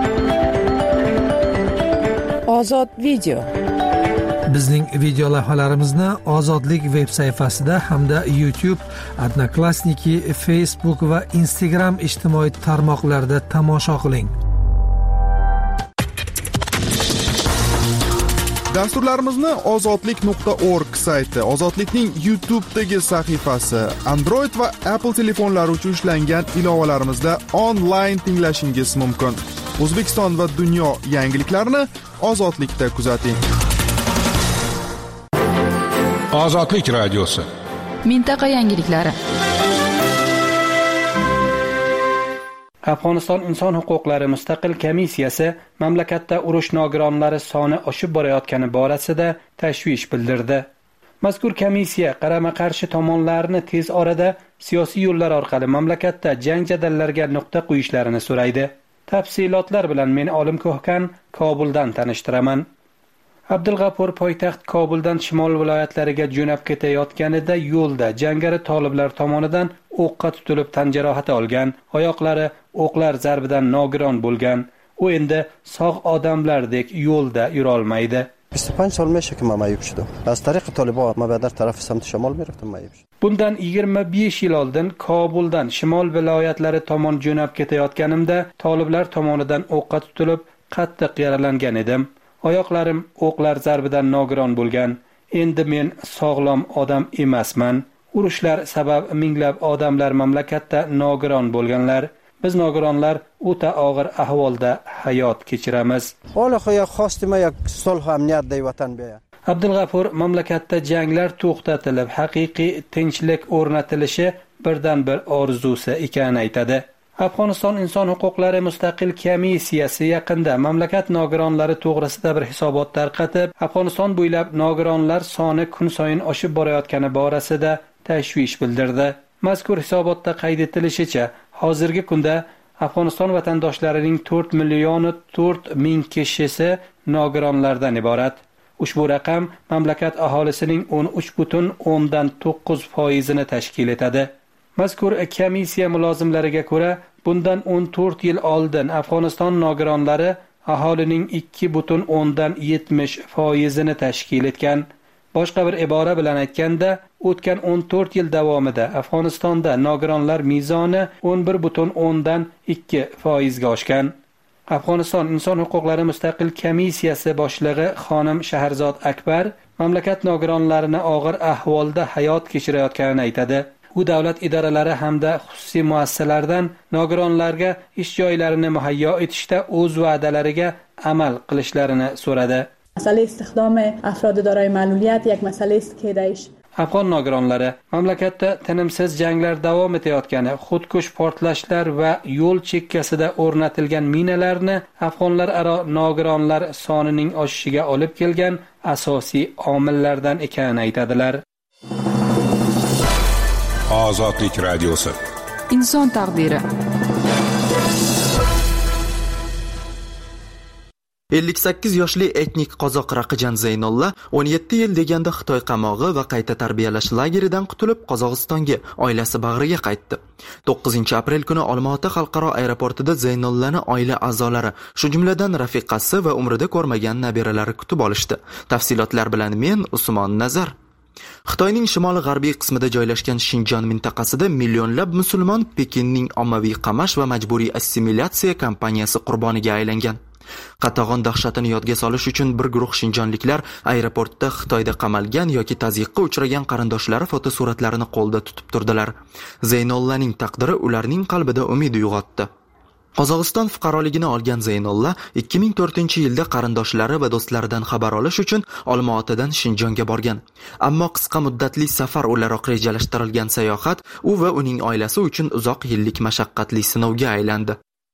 Ozod video. Bizning video lavhalarimizni Ozodlik veb sayfasida hamda YouTube, Odnoklassniki, Facebook va Instagram ijtimoiy tarmoqlarida tomosha qiling. Dasturlarimizni ozodlik nuqta org sayti, Ozodlikning YouTube'dagi sahifasi, Android va Apple telefonlari uchun ishlangan ilovalarimizda onlayn tinglashingiz mumkin. O'zbekiston va dunyo yangiliklarini Ozodlikda kuzating. Ozodlik radiosi. Mintaqa yangiliklari. Afg'oniston inson huquqlari mustaqil komissiyasi mamlakatda urush nogironlari soni oshib borayotgani borasida tashvish bildirdi. Mazkur komissiya qarama-qarshi tomonlarni tez orada siyosiy yo'llar orqali mamlakatda jang jadallariga nuqta qo'yishlarini so'raydi. Tafsilotlar bilan men Olim Ko'hkan Kobuldan tanishtiraman. Abdulg'afur poytaxt Kobuldan shimol viloyatlariga jo'nab ketayotganida yo'lda jangari toliblar tomonidan o'qqa tutilib tan jarohati olgan, oyoqlari o'qlar zarbidan nogiron bo'lgan. U endi sog' odamlardek yo'lda yura olmaydi. بیست و پنج سال میشه که من معیوب شدم. از طریق طالبان ما به در طرف سمت شمال میرفتم معیوب شدم. Bundan yigirma besh yil oldin Kobuldan shimol viloyatlari tomon jo'nab ketayotganimda toliblar tomonidan o'qqa tutilib qattiq yaralangan edim. Oyoqlarim o'qlar zarbidan nogiron bo'lgan. Endi men sog'lom odam emasman. Urushlar sabab minglab odamlar mamlakatda nogiron bo'lganlar. Biz nogironlar o'ta og'ir ahvolda hayot kechiramiz. Hali xo'ya xostima yak sulh amniyat dey vatan beya. Abdulg'afur mamlakatda janglar to'xtatilib, haqiqiy tinchlik o'rnatilishi birdan bir orzusi ekanini aytadi. Afg'oniston inson huquqlari mustaqil komissiyasi yaqinda mamlakat nogironlari to'g'risida bir hisobot tarqatib, Afg'oniston bo'ylab nogironlar soni kun sayin oshib borayotgani borasida tashvish bildirdi. Mazkur hisobotda qayd etilishicha, hozirgi kunda Afg'oniston vatandoshlarining to'rt million to'rt ming kishisi nogironlardan iborat. Ushbu raqam mamlakat aholisining o'n uch butun o'ndan to'qqiz foizini tashkil etadi. Mazkur komissiya mulozimlariga ko'ra, bundan o'n to'rt yil oldin Afg'oniston nogironlari aholining ikki butun o'ndan yetmish foizini tashkil etgan. Boshqa bir ibora bilan aytganda, o'tgan o'n to'rt yil davomida Afg'onistonda nogironlar mezoni o'n bir butun o'ndan ikki foizga oshgan. Afg'oniston Inson huquqlari mustaqil komissiyasi boshlig'i xonim Shaharzod Akbar mamlakat nogironlarini og'ir ahvolda hayot kechirayotganini aytadi. U davlat idoralari hamda xususiy muassasalardan nogironlarga ish joylarini muhayyo etishda o'z va'dalariga amal qilishlarini so'radi. مسئله استخدام افراد دارای معلولیت یک مسئله است که درش Afg'on nogironlari mamlakatda tinimsiz janglar davom etayotgani, xudkush portlashlar va yo'l chekkasida o'rnatilgan minalarni afg'onlar aro nogironlar sonining oshishiga olib kelgan asosiy omillardan ekanini aytadilar. Ozodlik radiosi. Inson taqdiri. ellik sakkiz yoshli etnik qozoq Raqijan Zeynolla o'n yetti yil deganda Xitoy qamog'i va qayta tarbiyalash lageridan qutulib Qozog'istonga oilasi bag'riga qaytdi. to'qqizinchi aprel kuni Olmaota xalqaro aeroportida Zeynollani oila a'zolari, shu jumladan rafiqasi va umrida ko'rmagan nabiralari kutib olishdi. Tafsilotlar bilan men Usmon Nazar. Xitoyning shimoli-g'arbiy qismida joylashgan Shinjon mintaqasida millionlab musulmon Pekinning ommaviy qamash va majburiy assimilyatsiya kampaniyasi qurboniga aylangan. Qatag'on dahshatini yodga solish uchun bir guruh shinjonliklar aeroportda Xitoyda qamalgan yoki tazyiqqa uchragan qarindoshlari fotosuratlarini qo'lda tutib turdilar. Zeynollaning taqdiri ularning qalbida umid uyg'otdi. Qozog'iston fuqaroligini olgan Zeynolla ikki ming to'rtinchi yilda qarindoshlari va do'stlaridan xabar olish uchun Olmaotadan Shinjonga borgan. Ammo qisqa muddatli safar o'laroq rejalashtirilgan sayohat u va uning oilasi uchun uzoq yillik mashaqqatli sinovga aylandi.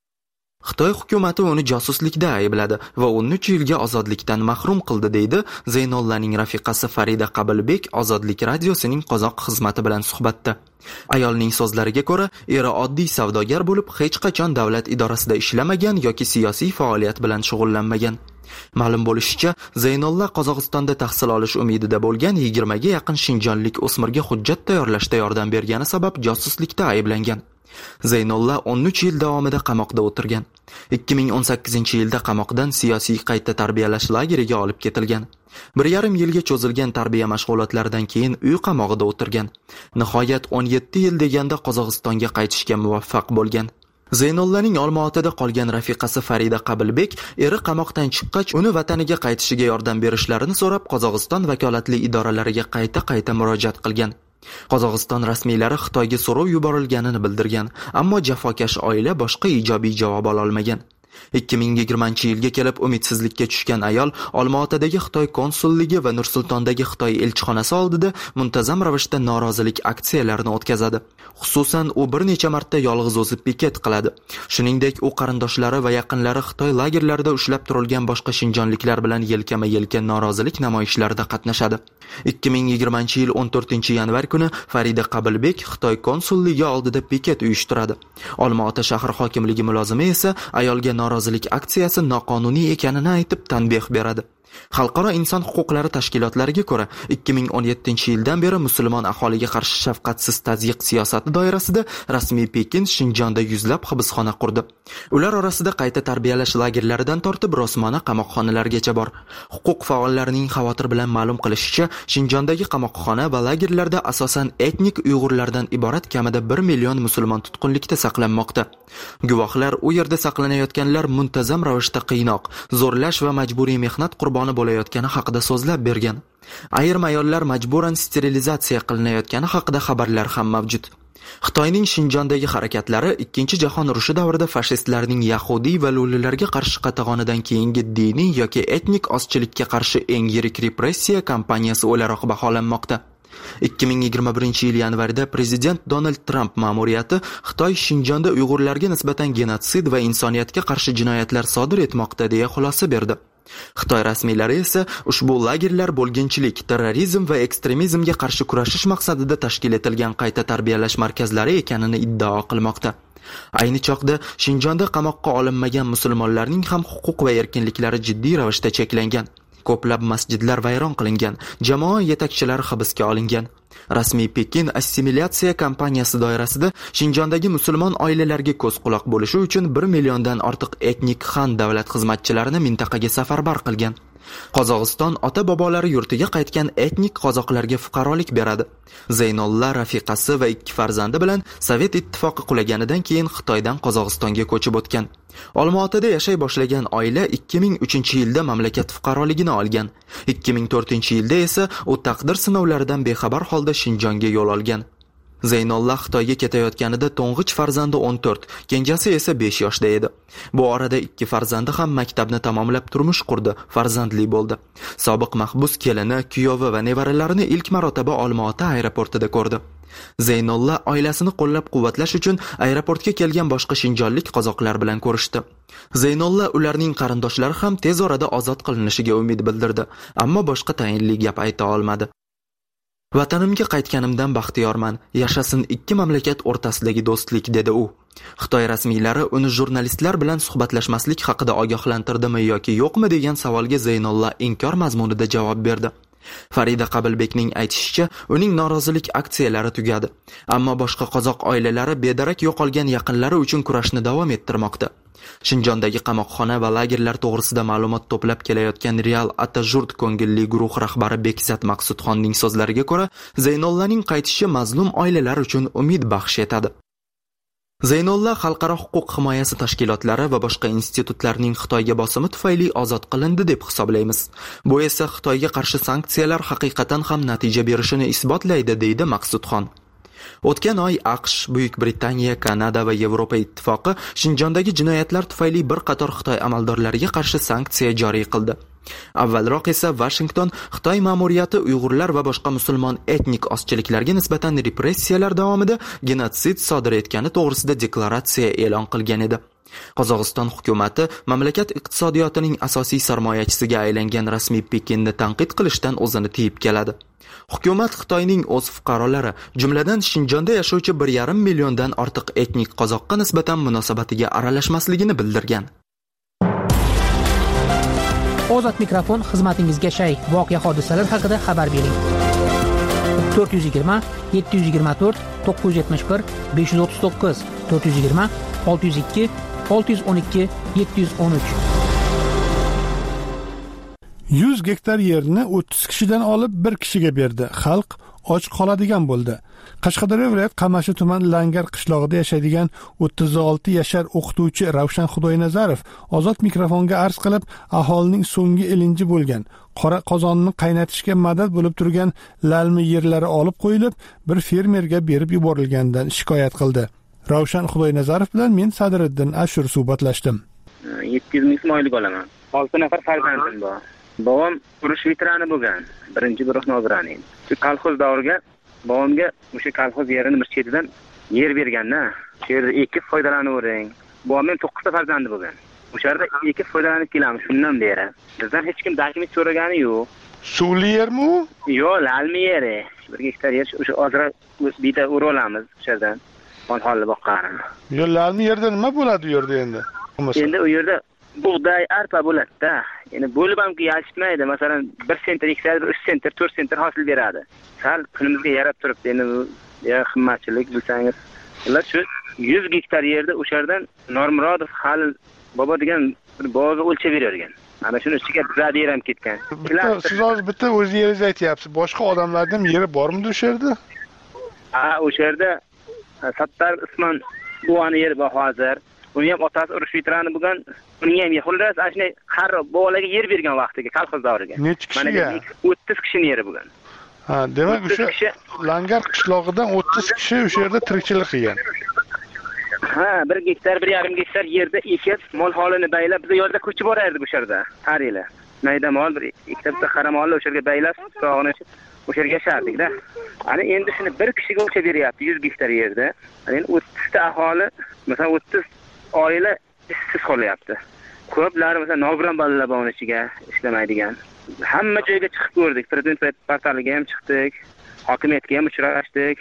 Xitoy hukumati uni josuslikda aybladi va o'n uch yilga ozodlikdan mahrum qildi, deydi Zeynollaning rafiqasi Farida Qabilbek Ozodlik radiosining qozoq xizmati bilan suhbatda. Ayolning so'zlariga ko'ra, eri oddiy savdogar bo'lib, hech qachon davlat idorasida ishlamagan yoki siyosiy faoliyat bilan shug'ullanmagan. Ma'lum bo'lishicha, Zeynolla Qozog'istonda tahsil olish umidida bo'lgan yigirmaga yaqin shinjonlik o'smirga hujjat tayyorlashda yordam bergani sabab josuslikda ayblangan. Zeynolla o'n uch yil davomida qamoqda o'tirgan. ikki ming o'n sakkizinchi yilda qamoqdan siyosiy qayta tarbiyalash lageriga olib ketilgan. Bir yarim yilga cho'zilgan tarbiya mashg'ulotlaridan keyin uy qamog'ida o'tirgan. Nihoyat o'n yetti yil deganda Qozog'istonga qaytishga muvaffaq bo'lgan. Zeynollaning Olmaotada qolgan rafiqasi Farida Qabilbek eri qamoqdan chiqqach, uni vataniga qaytishiga yordam berishlarini so'rab Qozog'iston vakolatli idoralariga qayta-qayta murojaat qilgan. Qozog'iston rasmiylari Xitoyga so'rov yuborilganini bildirgan, ammo jafokash oila boshqa ijobiy javob ola olmagan. ikki ming yigirmanchi yilga kelib umidsizlikka tushgan ayol Olmaotadagi Xitoy konsulligi va Nur-Sultondagi Xitoy elchixonasi oldida muntazam ravishda norozilik aksiyalarini o'tkazadi. Xususan, u bir necha marta yolg'iz o'zi piket qiladi. Shuningdek, u qarindoshlari va yaqinlari Xitoy lagerlarida ushlab turilgan boshqa shinjonliklar bilan yelkama-yelka norozilik namoyishlarida qatnashadi. ikki ming yigirmanchi yil o'n to'rtinchi yanvar kuni Farida Qabilbek Xitoy konsulligi oldida piket uyushtiradi. Olmaota shahar hokimligi mulozimi esa ayolga norozilik aksiyasi noqonuniy ekanini aytib tanbeh beradi. Xalqaro inson huquqlari tashkilotlariga ko'ra, ikki ming o'n yettinchi yildan beri musulmon aholiga qarshi shafqatsiz tazyiq siyosati doirasida rasmiy Pekin Shinjonda yuzlab hibsxona qurdi. Ular orasida qayta tarbiyalash lagerlaridan tortib rosmona qamoqxonalargacha bor. Huquq faollarining xavotir bilan ma'lum qilishicha, Shinjondagi qamoqxona va lagerlarda asosan etnik Uyg'urlardan iborat kamida bir million musulmon tutqunlikda saqlanmoqda. Guvohlar u yerda saqlanayotganlar muntazam ravishda qiynoq, zo'rlash va majburiy mehnat qurboni bo'layotgani haqida so'zlab bergan. Ayrim ayollar majburan sterilizatsiya qilinayotgani haqida xabarlar ham mavjud. Xitoyning Shinjondagi harakatlari ikkinchi jahon urushi davrida fashistlarning yahudiy va lo'lilarga qarshi qatag'onidan keyingi diniy yoki etnik ozchilikka qarshi eng yirik repressiya kampaniyasi o'laroq baholanmoqda. ikki ming yigirma birinchi yil yanvarida prezident Donald Trump ma'muriyati Xitoy Shinjonda Uyg'urlarga nisbatan genotsid va insoniyatga qarshi jinoyatlar sodir etmoqda deya xulosa berdi. Xitoy rasmiylari esa ushbu lagerlar bo'lginchilik, terrorizm va ekstremizmga qarshi kurashish maqsadida tashkil etilgan qayta tarbiyalash markazlari ekanini iddao qilmoqda. Ayni chog'da Shinjonda qamoqqa olinmagan musulmonlarning ham huquq va erkinliklari jiddiy ravishda cheklangan. Ko'plab masjidlar vayron qilingan, jamoa yetakchilari hibsga olingan. Rasmiy Pekin assimilyatsiya kampaniyasi doirasida Shinjondagi musulmon oilalarga ko'z quloq bo'lishi uchun bir milliondan ortiq etnik xan davlat xizmatchilarini mintaqaga safarbar qilgan. Qozog'iston ota-bobolari yurtiga qaytgan etnik qozoqlarga fuqarolik beradi. Zeynolla rafiqasi va ikki farzandi bilan Sovet ittifoqi qulaganidan keyin Xitoydan Qozog'istonga ko'chib o'tgan. Olmaotada yashay boshlagan oila ikki ming uchinchi yilda mamlakat fuqaroligini olgan. ikki ming to'rtinchi yilda esa u taqdir sinovlaridan bexabar holda Shinjonga yo'l olgan. Zeynolla Xitoyga ketayotganida to'ng'ich farzandi o'n to'rt, kenjasi esa besh yoshda edi. Bu orada ikki farzandi ham maktabni tamomlab turmush qurdi, farzandli bo'ldi. Sobiq mahbus kelini, kuyovi va nevaralarini ilk marotaba Olmaota aeroportida ko'rdi. Zeynolla oilasini qo'llab-quvvatlash uchun aeroportga kelgan boshqa shinjonlik qozoqlar bilan ko'rishdi. Zeynolla ularning qarindoshlari ham tez orada ozod qilinishiga umid bildirdi, ammo boshqa tayinli gap ayta olmadi. Vatanimga qaytganimdan baxtiyorman, yashasin ikki mamlakat o'rtasidagi do'stlik, dedi u. Xitoy rasmiylari uni jurnalistlar bilan suhbatlashmaslik haqida ogohlantirdimi yoki yo'qmi degan savolga Zeynolla inkor mazmunida javob berdi. Farida Qabilbekning aytishicha, uning norozilik aksiyalari tugadi, ammo boshqa qozoq oilalari bedarak yo'qolgan yaqinlari uchun kurashni davom ettirmoqda. Shinjondagi qamoqxona va lagerlar to'g'risida ma'lumot to'plab kelayotgan Real Atajurt ko'ngilli guruh rahbari Bekzat Maqsudxonning so'zlariga ko'ra, Zeynollaning qaytishi mazlum oilalar uchun umid baxsh etadi. Zeynolla xalqaro huquq himoyasi tashkilotlari va boshqa institutlarning Xitoyga bosimi tufayli ozod qilindi deb hisoblaymiz. Bu esa Xitoyga qarshi sanksiyalar haqiqatan ham natija berishini isbotlaydi, deydi Maqsudxon. O'tgan oy AQSh, Buyuk Britaniya, Kanada va Yevropa ittifoqi Shinjondagi jinoyatlar tufayli bir qator Xitoy amaldorlariga qarshi sanksiya joriy qildi. Avvalroq esa Washington Xitoy ma'muriyati Uyg'urlar va boshqa musulmon etnik ozchiliklarga nisbatan repressiyalar davomida genotsid sodir etgani to'g'risida deklaratsiya e'lon qilgan edi. Qozog'iston hukumatı mamlakat iqtisodiyotining asosiy sarmoyachisiga aylangan rasmiy Pekinni tanqid qilishdan o'zini tiyib keladi. Hukumat Xitoyning o'z fuqarolari, jumladan Shinjonda yashovchi bir yarim milliondan ortiq etnik qozoqqa nisbatan munosabatiga aralashmasligini bildirgan. Ozod mikrofon xizmatingizga shay. Voqea hodisalar haqida xabar bering. to'rt yuz yigirma yetti yuz yigirma to'rt to'qqiz yuz yetmish bir besh yuz o'ttiz to'qqiz to'rt yuz yigirma olti yuz ikki olti yuz o'n ikki yetti yuz o'n uch. yuz gektar yerni o'ttiz kishidan olib bir kishiga berdi. Xalq och qoladigan bo'ldi. Qashqadaryo viloyat Qamashi tuman Langar qishlog'ida yashaydigan o'ttiz olti yashar o'qituvchi Ravshan Xudoynazarov ozod mikrofonga arz qilib, aholining so'nggi ilinji bo'lgan qora qozonni qaynatishga madad bo'lib turgan lalmi yerlari olib qo'yilib, bir fermerga berib yuborilganidan shikoyat qildi. Ravshan Xudoynazarov bilan men Sadriddin Ashur suhbatlashdim. yetti yuz ming so'm oylik olaman. olti nafar farzandim bor. Bobom urush veterani bo'lgan. Birinchi guruh nozirani. Shu kolxoz davriga bobomga o'sha kolxoz yerini bir chetidan yer berganda, shu yerda ekib foydalanavering. Bobomning to'qqizta farzandi bo'lgan. O'sha yerda ekib foydalanib kelamiz shundan beri. Bizdan hech kim dokument so'ragani yo'q. Suvli yermi u? Yo'q, lalmi yeri. bir gektar yer o'sha ozra bitta o'rib olamiz o'sha yerdan. Molxonni boqqanini. Yo'q, lalmi yerda nima bo'ladi u yerda endi? Endi u yerda bug'doy, arpa bo'ladi-da. Endi bo'lib ham yashitmaydi. Masalan, bir sentr eksa, uch sentr, to'rt sentr hosil beradi. Sal kunimizga yarab turibdi. Endi bu ya qimmatchilik bilsangiz. Ular shu yuz gektar yerda o'sha yerdan Normurodov Halil bobo degan bir bog'ga o'lchab bergan. Ana shuni ichiga bizlar yer ham ketgan. Siz hozir bitta o'zingiz aytyapsiz. Boshqa odamlarning yeri bormi o'sha yerda? Ha, o'sha yerda Sattar Usmon buvani yeri bor hozir. Uni ham otasi urush veterani bo'lgan. Uning ham xullas ana shunday qaror bolalarga yer bergan vaqtiga, kolxoz davriga. Necha kishiga? o'ttiz kishining yeri bo'lgan. Ha, demak o'sha Langar qishlog'idan o'ttiz kishi o'sha yerda tirikchilik qilgan. Ha, bir gektar, bir yarim gektar yerda ekib, mol holini baylab, biz yozda ko'chib borardik o'sha yerda. Har yili. Mayda mol, bir ikkita bitta qara molni o'sha yerga baylab, sog'ini o'sha yerga yashardik-da. Ana endi shuni bir kishiga o'lchab beryapti yuz gektar yerda. Ana endi o'ttiz ta aholi, masalan o'ttiz oila ishsiz qolyapti. Ko'plari masalan nogiron bolalar bor ichiga ishlamaydigan. Hamma joyga chiqib ko'rdik. Prezident portaliga ham chiqdik. Hokimiyatga ham uchrashdik.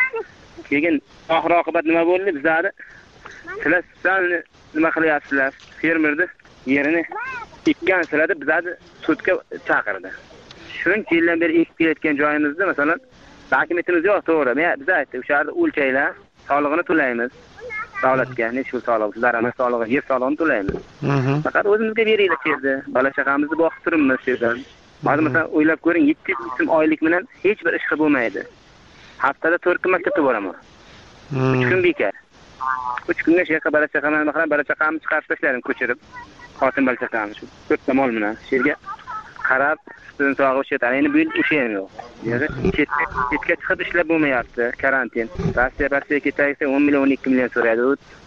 Keyin oxir oqibat nima bo'ldi? Bizlarni sizlar sizlarni nima qilyapsizlar? Fermerni yerini ekkan sizlarni bizlarni sudga chaqirdi. Shuncha yildan beri ekib kelayotgan joyimizda masalan dokumentimiz yo'q, to'g'ri. Men biz aytdik, o'sha yerda o'lchaylar, solig'ini to'laymiz. davlatga necha pul soliq, daromad solig'i, yer solig'ini to'laymiz. Faqat o'zimizga beringlar yerda, bola chaqamizni boqib turibmiz yerdan. Hozir masalan o'ylab ko'ring, yetti yuz so'm oylik bilan hech bir ish qilib bo'lmaydi. Haftada to'rt kun maktabga boraman. uch kun bekor. uch kunga shu yerga bola chaqamni nima qilib, bola chaqamni chiqarib tashladim, ko'chirib. Xotin bola chaqamni shu to'rtta mol bilan shu yerga qarab, ustidan sog'ib o'shatadi. Endi bu yil o'sha ham yo'q. Chetga chetga chiqib ishlab bo'lmayapti, karantin. Rossiya Rossiyaga ketaysa o'n million o'n ikki million so'raydi.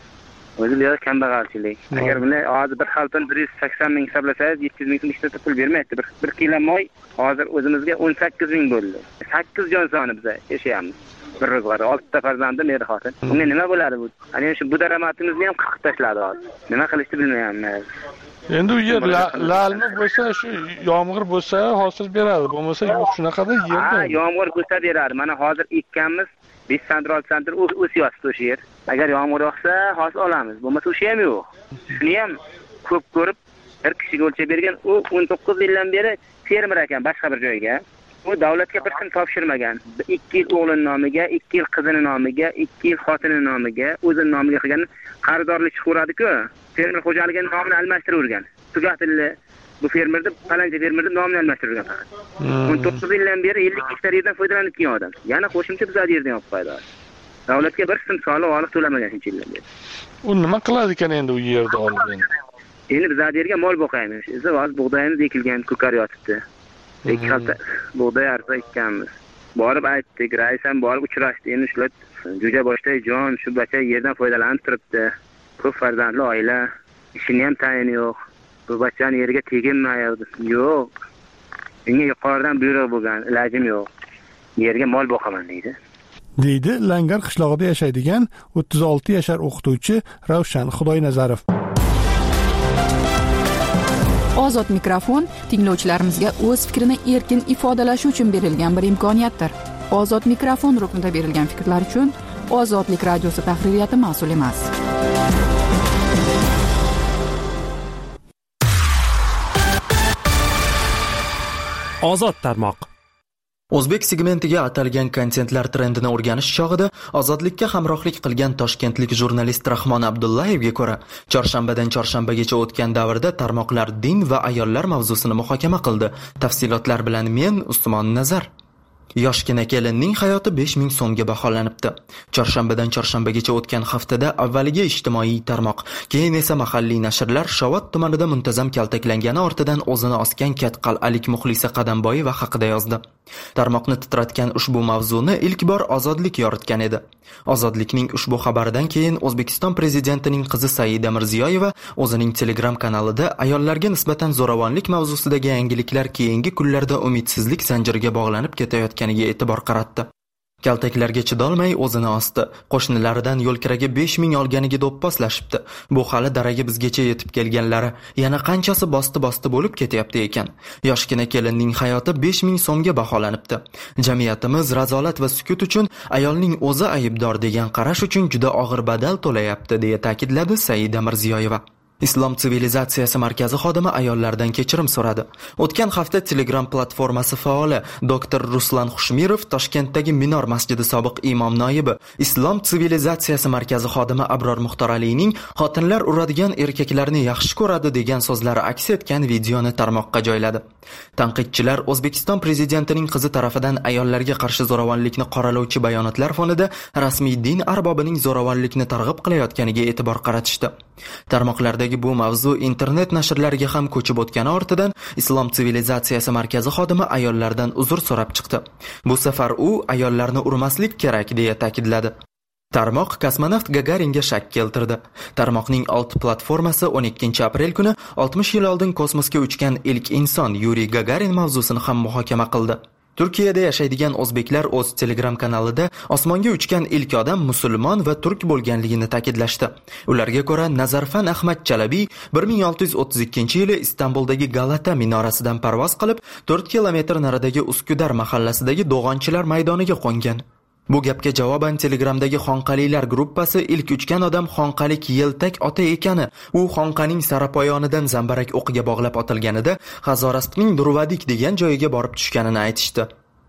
O'zi bu yerda kambag'alchilik. Agar buni hozir bir xalqdan bir yuz sakson ming hisoblasangiz, yetti yuz ming so'm ishlatib pul bermaydi. Bir bir kilo moy hozir o'zimizga o'n sakkiz ming bo'ldi. sakkiz jon soni biz yashayapmiz. Bir ro'zg'or, oltita farzandim, eri xotin. Unga nima bo'ladi bu? Ana shu bu daromadimizni ham qirqib tashladi hozir. Nima qilishni bilmayapmiz. Endi u yer lalmi bo'lsa, shu yomg'ir bo'lsa hosil beradi, bo'lmasa yo'q shunaqada yerda. Ha, yomg'ir bo'lsa beradi. Mana hozir ekkanmiz besh santr olti santr o'syapti o'sha yer. Agar yomg'ir yog'sa hosil olamiz, bo'lmasa o'sha ham yo'q. Shuni ham ko'p ko'rib bir kishiga o'lchab bergan, u o'n to'qqiz yildan beri fermer ekan boshqa bir joyga. U davlatga bir so'm topshirmagan. ikki yil o'g'lini nomiga, ikki yil qizini nomiga, ikki yil xotini nomiga, o'zini nomiga qilgan qarzdorlik chiqaradi-ku. Fermer xo'jaligining nomini almashtiravergan. Tugatildi. Bu fermerni falancha fermerni nomini almashtirgan faqat. o'n to'qqiz yildan beri ellik gektar yerdan foydalanib kelgan odam. Yana qo'shimcha bizlar yerdan olib qo'ydi. Davlatga bir so'm soliq olib to'lamagan shuncha yildan beri. U nima qiladi ekan endi u yerda olgan? Endi bizlar yerga mol boqaymiz. Biz hozir bug'doyimiz ekilgan, ko'kar yotibdi. ikki xalta bug'doy arpa ekkanmiz. Borib aytdik, rais ham borib uchrashdi. Endi shular jo'ja boshday jon shu bacha yerdan foydalanib turibdi. Ko'p farzandli oila, ishini ham tayini yo'q. Bu bachani yerga teginmayapti. Yo'q. Menga yuqoridan buyruq bo'lgan, ilojim yo'q. Yerga mol boqaman deydi. deydi Langar qishlog'ida yashaydigan o'ttiz olti yashar o'qituvchi Ravshan Xudoynazarov. Ozod mikrofon tinglovchilarimizga o'z fikrini erkin ifodalashi uchun berilgan bir imkoniyatdir. Ozod mikrofon ruknida berilgan fikrlar uchun Ozodlik radiosi tahririyati mas'ul emas. Ozod tarmoq. O'zbek segmentiga atalgan kontentlar trendini o'rganish chog'ida ozodlikka hamrohlik qilgan toshkentlik jurnalist Rahmon Abdullayevga ko'ra, chorshanbadan chorshanbagacha o'tgan davrda tarmoqlar din va ayollar mavzusini muhokama qildi. Tafsilotlar bilan men Usmon Nazar. Yoshgina kelinning hayoti besh ming so'mga baholanibdi. Chorshanbadan chorshanbagacha o'tgan haftada avvaliga ijtimoiy tarmoq, keyin esa mahalliy nashrlar Shovot tumanida muntazam kaltaklangani ortidan o'zini osgan Katqal'alik Muxlisa Qadamboyeva haqida yozdi. Tarmoqni titratgan ushbu mavzuni ilk bor Ozodlik yoritgan edi. Ozodlikning ushbu xabaridan keyin O'zbekiston prezidentining qizi Saida Mirziyoyeva o'zining Telegram kanalida ayollarga nisbatan zo'ravonlik mavzusidagi yangiliklar keyingi kunlarda umidsizlik zanjiriga bog'lanib ketayotganiga e'tibor qaratdi. Kaltaklarga chidolmay o'zini osdi. Qo'shnilaridan yo'lkiraga besh ming olganiga do'pposlashibdi. Bu hali daraga bizgacha yetib kelganlari, yana qanchasi bosti-bosti bo'lib ketyapti ekan. Yoshgina kelinning hayoti besh ming so'mga baholanibdi. Jamiyatimiz razolat va sukut uchun ayolning o'zi aybdor degan qarash uchun juda og'ir badal to'layapti, deya ta'kidladi Saida Mirziyoyeva. Islom sivilizatsiyasi markazi xodimi ayollardan kechirim so'radi. O'tgan hafta Telegram platformasi faoli doktor Ruslan Xushmirov Toshkentdagi Minor masjidi sobiq imom noibi, Islom sivilizatsiyasi markazi xodimi Abror Muxtoralining xotinlar uradigan erkaklarni yaxshi ko'radi degan so'zlari aks etgan videoni tarmoqqa joyladi. Tanqidchilar O'zbekiston prezidentining qizi tarafidan ayollarga qarshi zo'ravonlikni qoralovchi bayonotlar fonida rasmiy din arbobining zo'ravonlikni targ'ib qilayotganiga e'tibor qaratishdi. Tarmoqlardagi bu mavzu internet nashrlariga ham ko'chib o'tgani ortidan Islom sivilizatsiyasi markazi xodimi ayollardan uzr so'rab chiqdi. Bu safar u ayollarni urmaslik kerak deya ta'kidladi. Tarmoq kosmonavt Gagaringa shak keltirdi. Tarmoqning old platformasi o'n ikkinchi aprel kuni oltmish yil oldin kosmosga uchgan ilk inson Yuriy Gagarin mavzusini ham muhokama qildi. Turkiyada yashaydigan o'zbeklar o'z Telegram kanalida osmonga uchgan ilk odam musulmon va turk bo'lganligini ta'kidlashdi. Ularga ko'ra Nazarfan Ahmad Chalabiy bir ming olti yuz o'ttiz ikkinchi yili Istanbuldagi Galata minorasidan parvoz qilib to'rt kilometr naridagi Uskudar mahallasidagi Do'g'onchilar maydoniga qo'ngan. Bu gapga javoban Telegramdagi Xonqalilar gruppasi ilk uchgan odam Xonqalik Yeltak ota ekani, u Xonqaning sarapoyonidan zambarak o'qiga bog'lab otilganida Hazorastning Durvadik degan joyiga borib tushganini aytishdi.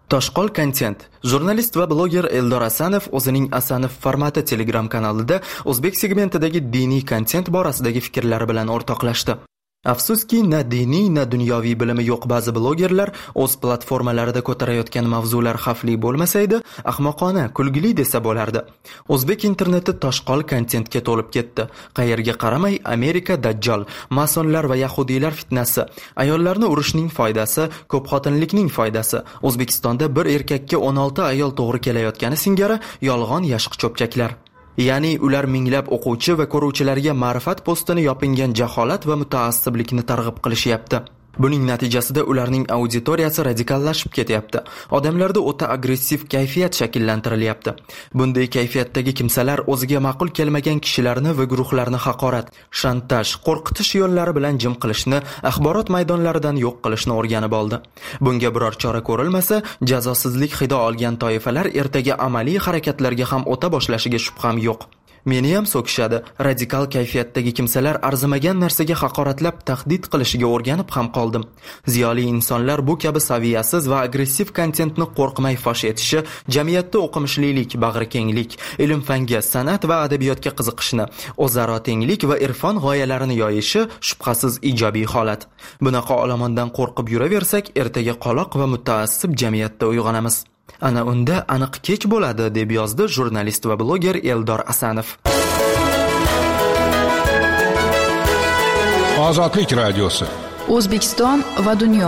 Toshqol kontent. Jurnalist va bloger Eldor Asanov o'zining Asanov formati Telegram kanalida o'zbek segmentidagi diniy kontent borasidagi fikrlari bilan o'rtoqlashdi. Afsuski, na diniy, na dunyoviy bilimi yo'q ba'zi blogerlar o'z platformalarida ko'tarayotgan mavzular xavfli bo'lmasaydi, ahmoqona, kulgili desa bo'lardi. O'zbek interneti toshqol kontentga to'lib ketdi. Qayerga qaramay Amerika dajjal, masonlar va yahudiylar fitnasi, ayollarni urishning foydasi, ko'pxotinlikning foydasi, O'zbekistonda bir erkakka o'n olti ayol to'g'ri kelayotgani singari yolg'on yashiq cho'pchaklar. Ya'ni ular minglab o'quvchi va ko'ruvchilarga ma'rifat postini yopingan jaholat va mutaassiblikni targ'ib qilishyapti. Buning natijasida ularning auditoriyasi radikallashib ketyapti. Odamlarda o'ta agressiv kayfiyat shakllantirilyapti. Bunday kayfiyatdagi kimsalar o'ziga ma'qul kelmagan kishilarni va guruhlarni haqorat, shantaj, qo'rqitish yo'llari bilan jim qilishni, axborot maydonlaridan yo'q qilishni o'rganib oldi. Bunga biror chora ko'rilmasa, jazosizlik hidi olgan toifalar ertaga amaliy harakatlarga ham o'ta boshlashiga shubham yo'q. Meni ham so'kishadi. Radikal kayfiyatdagi kimsalar arzimagan narsaga haqoratlab tahdid qilishiga o'rganib ham qoldim. Ziyoli insonlar bu kabi saviyasiz va agressiv kontentni qo'rqmay fosh etishi jamiyatda o'qimishlilik, bag'rikenglik, ilm-fanga, san'at va adabiyotga qiziqishni, o'zaro tenglik va irfon g'oyalarini yoyishi shubhasiz ijobiy holat. Bunaqa olomondan qo'rqib yuraversak, ertaga qoloq va mutaassib jamiyatda uyg'onamiz. Ana unda aniq kech bo'ladi, deb yozdi jurnalist va bloger Eldor Asanov. Ozodlik radiosi. O'zbekiston va dunyo.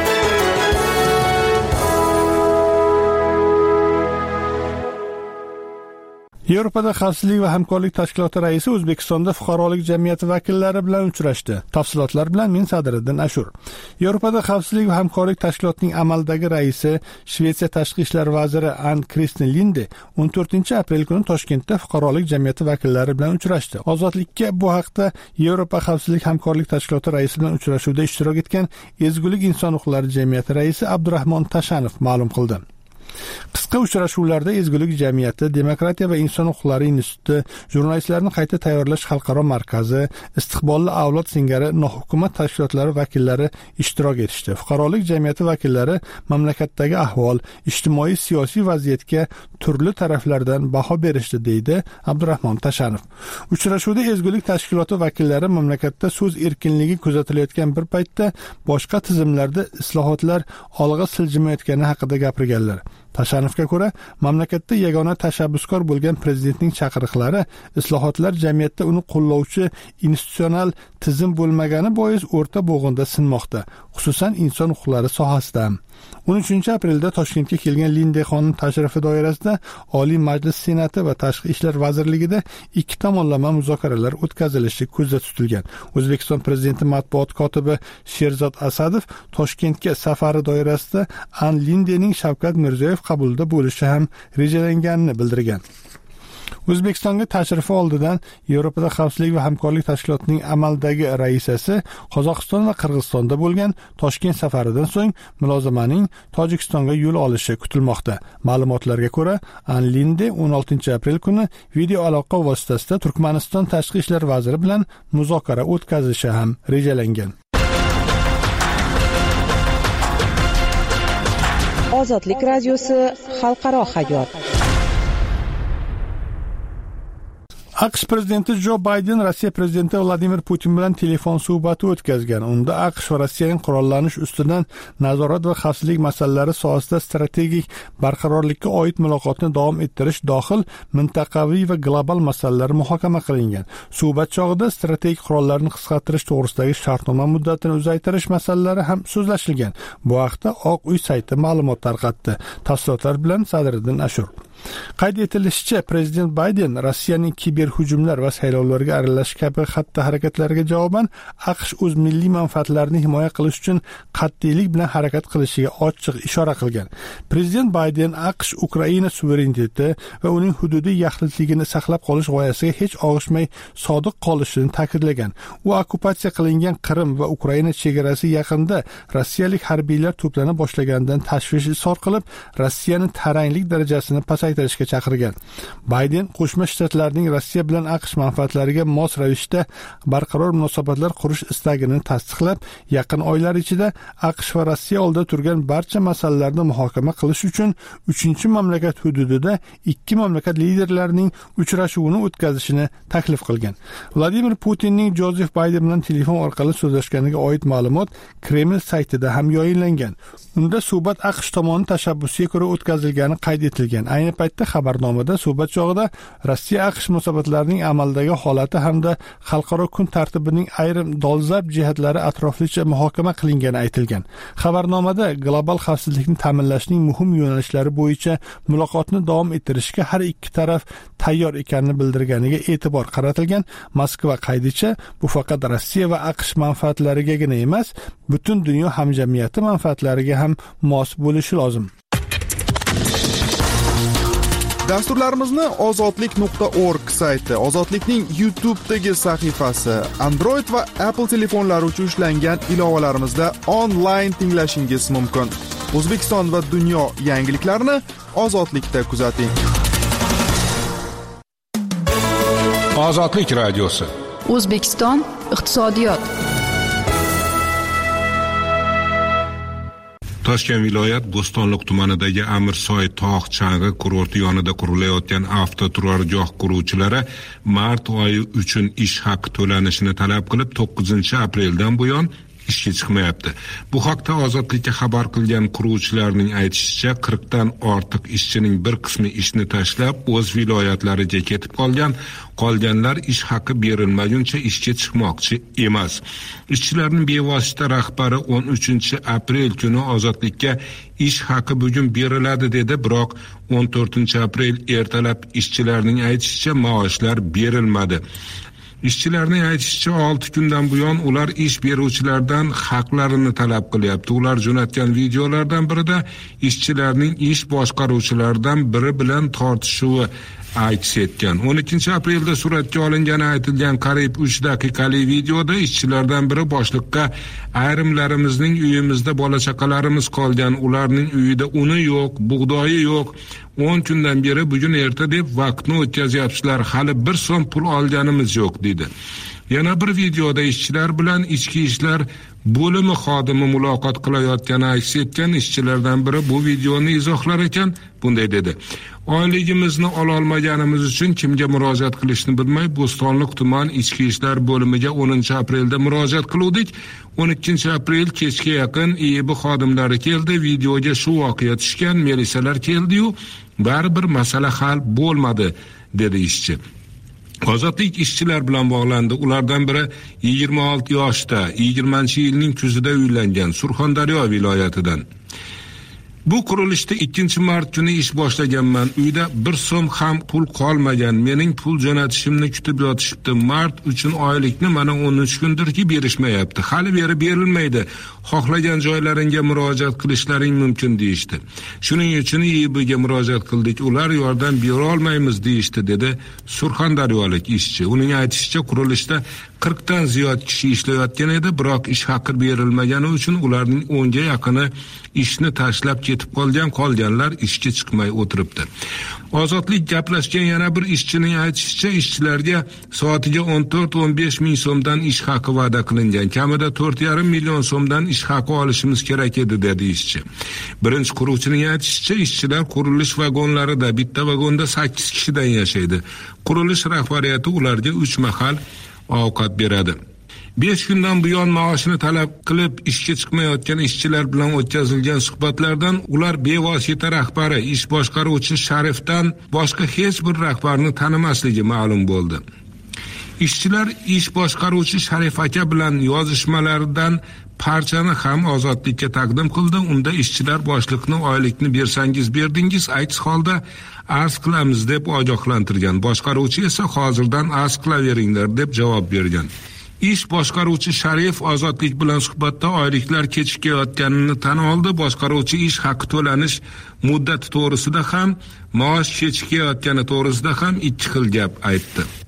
Yevropada xavfsizlik va hamkorlik tashkiloti raisi O'zbekistonda fuqarolik jamiyati vakillari bilan uchrashdi. Tafsilotlar bilan men Sadriddin Ashur. Yevropada xavfsizlik va hamkorlik tashkilotining amaldagi raisi Shvetsiya tashqi ishlar vaziri Ann Kristine Linde o'n to'rtinchi aprel kuni Toshkentda fuqarolik jamiyati vakillari bilan uchrashdi. Ozodlikka bu haqda Yevropa xavfsizlik hamkorlik tashkiloti raisi bilan uchrashuvda ishtirok etgan Ezgulik inson huquqlari jamiyati raisi Abdurahmon Tashanov ma'lum qildi. Qisqa uchrashuvlarda Ezgulik jamiyati, Demokratiya va inson huquqlari instituti, jurnalistlarni qayta tayyorlash xalqaro markazi, istiqbolli avlod singari nohukumat tashkilotlari vakillari ishtirok etishdi. Fuqarolik jamiyati vakillari mamlakatdagi ahvol, ijtimoiy siyosiy vaziyatga turli taraflardan baho berishdi, deydi Abdurahmon Tashanov. Uchrashuvda Ezgulik tashkiloti vakillari mamlakatda so'z erkinligi kuzatilayotgan bir paytda boshqa tizimlarda islohotlar olg'a siljimayotgani haqida gapirganlar. Tashanovga ko'ra, mamlakatda yagona tashabbuskor bo'lgan prezidentning chaqiriqlari islohotlar jamiyatda uni qo'llovchi institutsional tizim bo'lmagani bois o'rta bo'g'inda sinmoqda, xususan inson huquqlari sohasida. o'n uchinchi aprelda Toshkentga kelgan Linde xonim tashrifi doirasida Oliy Majlis Senati va Tashqi ishlar vazirligida ikki tomonlama muzokaralar o'tkazilishi ko'zda tutilgan. O'zbekiston prezidenti matbuot kotibi Sherzod Asadov Toshkentga safari doirasida Ann Lindening Shavkat Mirziyoyev qabulida bo'lishi ham rejalanganini bildirgan. O'zbekistonga tashrifi oldidan Yevropada xavfsizlik va hamkorlik tashkilotining amaldagi raisasi Qozog'iston va Qirg'izistonda bo'lgan Toshkent safaridan so'ng mulozamaning Tojikistonga yo'l olishi kutilmoqda. Ma'lumotlarga ko'ra, Ann Linde o'n oltinchi aprel kuni video aloqa vositasida Turkmaniston tashqi ishlar vaziri bilan muzokara o'tkazishi ham rejalangan. Ozodlik radiosi xalqaro hayot. AQSh prezidenti Jo Bayden Rossiya prezidenti Vladimir Putin bilan telefon suhbati o'tkazgan. Unda AQSh va Rossiyaning qurollanish ustidan nazorat va xavfsizlik masalalari sohasida strategik barqarorlikka oid muloqotni davom ettirish dohil mintaqaviy va global masalalar muhokama qilingan. Suhbat chog'ida strategik qurollarni qisqartirish to'g'risidagi shartnoma muddatini uzaytirish masalalari ham so'zlashilgan. Bu haqda Oq uy sayti ma'lumot tarqatdi. Tafsilotlar bilan Sadriddin Ashur. Qayd etilishicha, prezident Bayden Rossiyaning kiberhujumlar va saylovlarga aralashish kabi xatti-harakatlariga javoban AQSh o'z milliy manfaatlarini himoya qilish uchun qat'iylik bilan harakat qilishiga ochiq ishora qilgan. Prezident Bayden AQSh Ukraina suvereniteti va uning hududiy yaxlitligini saqlab qolish g'oyasiga hech og'ishmay sodiq qolishini ta'kidlagan. U okkupatsiya qilingan Qrim va Ukraina chegarasi yaqinida rossiyalik harbiylar to'plana boshlaganidan tashvish izhor qilib, Rossiyani taranglik darajasini pasaytirishga chaqirgan. Bayden Qo'shma Shtatlarning Rossiya Rossiya bilan AQSh manfaatlariga mos ravishda barqaror munosabatlar qurish istagini tasdiqlab, yaqin oylar ichida AQSh va Rossiya oldida turgan barcha masalalarni muhokama qilish uchun uchinchi mamlakat hududida ikki mamlakat liderlarining uchrashuvini o'tkazishini taklif qilgan. Vladimir Putinning Jozef Bayden bilan telefon orqali so'zlashganiga oid ma'lumot Kreml saytida ham yoyinlangan. Unda suhbat AQSh tomoni tashabbusiga ko'ra o'tkazilgani qayd etilgan. Ayni paytda xabarnomada suhbat chog'ida Rossiya AQSh munosabatlarining amaldagi holati hamda xalqaro kun tartibining ayrim dolzarb jihatlari atroflicha muhokama qilingani aytilgan. Xabarnomada global xavfsizlikni ta'minlashning muhim yo'nalishlari bo'yicha muloqotni davom ettirishga har ikki taraf tayyor ekanini bildirganiga e'tibor qaratilgan. Moskva qaydicha bu faqat Rossiya va AQSh manfaatlarigagina emas, butun dunyo hamjamiyati manfaatlariga ham mos bo'lishi lozim. Dasturlarimizni ozodlik nuqta org sayti, Ozodlikning YouTube'dagi sahifasi, Android va Apple telefonlari uchun ishlangan ilovalarimizda onlayn tinglashingiz mumkin. O'zbekiston va dunyo yangiliklarini Ozodlikda kuzating. Ozodlik radiosi. O'zbekiston iqtisodiyot. Toshkent viloyat Bo'stonliq tumanidagi Amirsoy tog' chang'i kurorti yonida qurilayotgan avtoturargoh quruvchilari mart oyi uchun ish haqi to'lanishini talab qilib to'qqizinchi apreldan buyon ishga chiqmayapti. Bu haqda Ozodlikka xabar qilgan quruvchilarning aytishicha, qirqdan ortiq ishchining bir qismi ishni tashlab o'z viloyatlariga ketib qolgan, qolganlar ish haqi berilmaguncha ishga chiqmoqchi emas. Ishchilarning bevosita rahbari o'n uchinchi aprel kuni Ozodlikka ish haqi bugun beriladi dedi, biroq o'n to'rtinchi aprel ertalab ishchilarning aytishicha maoshlar berilmadi. Ishchilarning aytishicha olti kundan buyon ular ish beruvchilardan haqlarini talab qilyapti. Ular jo'natgan videolardan birida ishchilarning ish boshqaruvchilaridan biri bilan tortishuvi aks etgan. o'n ikkinchi aprelda suratga olingani aytilgan qariyb uch daqiqalik videoda ishchilardan biri boshliqqa ayrimlarimizning uyimizda bola chaqalarimiz qolgan, ularning uyida uni yo'q, bug'doyi yo'q. o'n kundan beri bugun erta deb vaqtni o'tkazyapsizlar, hali bir so'm pul olganimiz yo'q dedi. Yana bir videoda ishchilar bilan ichki ishlar bo'limi xodimi muloqot qilayotgani aks etgan. Ishchilardan biri bu videoni izohlar ekan bunday dedi: oyligimizni ola olmaganimiz uchun kimga murojaat qilishni bilmay Bo'stonliq tuman ichki ishlar bo'limiga o'ninchi aprelda murojaat qildik. o'n ikkinchi aprel kechga yaqin I E B xodimlari keldi, videoga shu voqea tushgan, militsiyalar keldi-yu, baribir masala hal bo'lmadi dedi ishchi. Ozodlik ishchilar bilan bog'landi. Ulardan biri yigirma olti yoshda, yigirmanchi yilning kuzida uylangan, Surxondaryo viloyatidan. Bu qurilishda ikkinchi mart kuni ish boshlaganman. Uyda bir so'm ham pul qolmagan. Mening pul jo'natishimni kutib yotishibdi. Mart uchun oylikni mana o'n uch kundirki berishmayapti. Hali beri berilmaydi. Xohlagan joylaringga murojaat qilishlaring mumkin deyishdi. Shuning uchun I E B'ga murojaat qildik. Ular yordam bera olmaymiz deyishdi dedi Surxondaryolik ishchi. Uning aytishicha, qurilishda qirqdan ziyod kishi ishlayotgan edi, biroq ish haqi berilmagani uchun ularning o'nga yaqini ishni tashlab ketib qolgan, qolganlar ishga chiqmay o'tiribdi. Ozodlik gaplashgan yana bir ishchining aytishicha, ishchilarga soatiga o'n to'rt o'n besh ming so'mdan ish haqi va'da qilingan. Kamida to'rt yarim million so'mdan ish haqi olishimiz kerak edi dedi ishchi. Birinchi quruvchining aytishicha, ishchilar qurilish vagonlarida, bitta vagonda sakkiz kishidan yashaydi. Qurilish rahbariyati ularga uch mahal ovqat beradi. besh kundan buyon maoshini talab qilib ishga chiqmayotgan ishchilar bilan o'tkazilgan suhbatlardan ular bevosita rahbari, ish boshqaruvchi Sharifdan boshqa hech bir rahbarni tanimasligi ma'lum bo'ldi. Ishchilar ish boshqaruvchi Sharif aka bilan yozishmalaridan parchani ham Ozodlikka taqdim qildi. Unda ishchilar boshliqni oylikni bersangiz berdingiz, aks holda arz qilamiz deb ogohlantirgan. Boshqaruvchi esa hozirdan arz qilaveringlar deb javob bergan. Ish boshqaruvchi Sharif Ozodlik bilan suhbatda oyliklar kechikayotganini tan oldi. Boshqaruvchi ish haqi to'lanish muddati to'g'risida ham, maosh kechikayotgani to'g'risida ham ikki xil gap aytdi.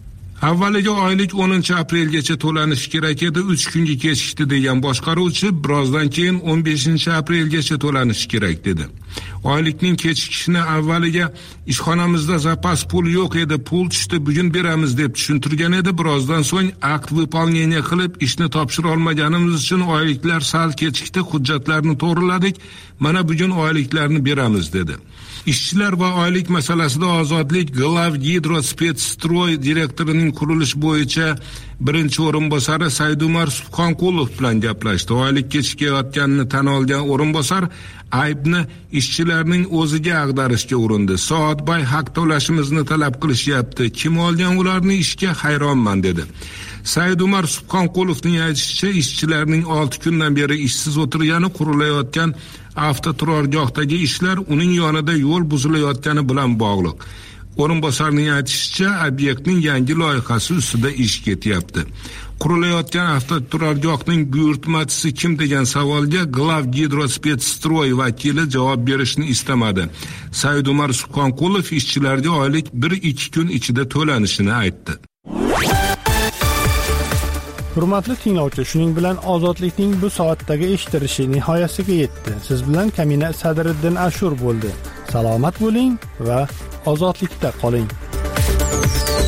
Avvaliga oylik o'ninchi aprelgacha to'lanishi kerak edi, uch kunga kechikdi degan boshqaruvchi birozdan keyin o'n beshinchi aprelgacha to'lanishi kerak dedi. Oylikning kechikishini avvaliga ishxonamizda zapas pul yo'q edi, pul tushdi, bugun beramiz deb tushuntirgan edi. Birozdan so'ng akt выполнение qilib ishni topshira olmaganimiz uchun oyliklar sal kechikdi, hujjatlarni to'g'riladik. Mana bugun oyliklarni beramiz dedi. Ishchilar va oylik masalasida Ozodlik Glavgidrospetsstroy direktorining qurilish bo'yicha birinchi o'rinbosari Saidumar Subhonqulov bilan gaplashdi. Oylik kechikayotganini tan olgan o'rinbosar aybni ishchilarning o'ziga ag'darishga urindi. Soatbay haq to'lashimizni talab qilishyapti. Kim olgan ularni ishga, hayronman dedi. Saidumar Subhonqulovning aytishicha, ishchilarning olti kundan beri ishsiz o'tirgani, qurilayotgan avtoturargohdagi ishlar uning yonida yo'l buzilayotgani bilan bog'liq. O'rinbosarning aytishicha, obyektning yangi loyihasi ustida ish ketyapti. Qurilayotgan avtoturargohning buyurtmachisi kim degan savolga Glavgidrospetsstroy vakili javob berishni istamadi. Saidumar Subhonqulov ishchilarga oylik bir ikki kun ichida to'lanishini aytdi. Hurmatli tinglovchi, shuning bilan Ozodlikning bu soatdagi eshittirishi nihoyasiga yetdi. Siz bilan Kamina Sadriddin Ashur bo'ldi. Salomat bo'ling va ozodlikda qoling.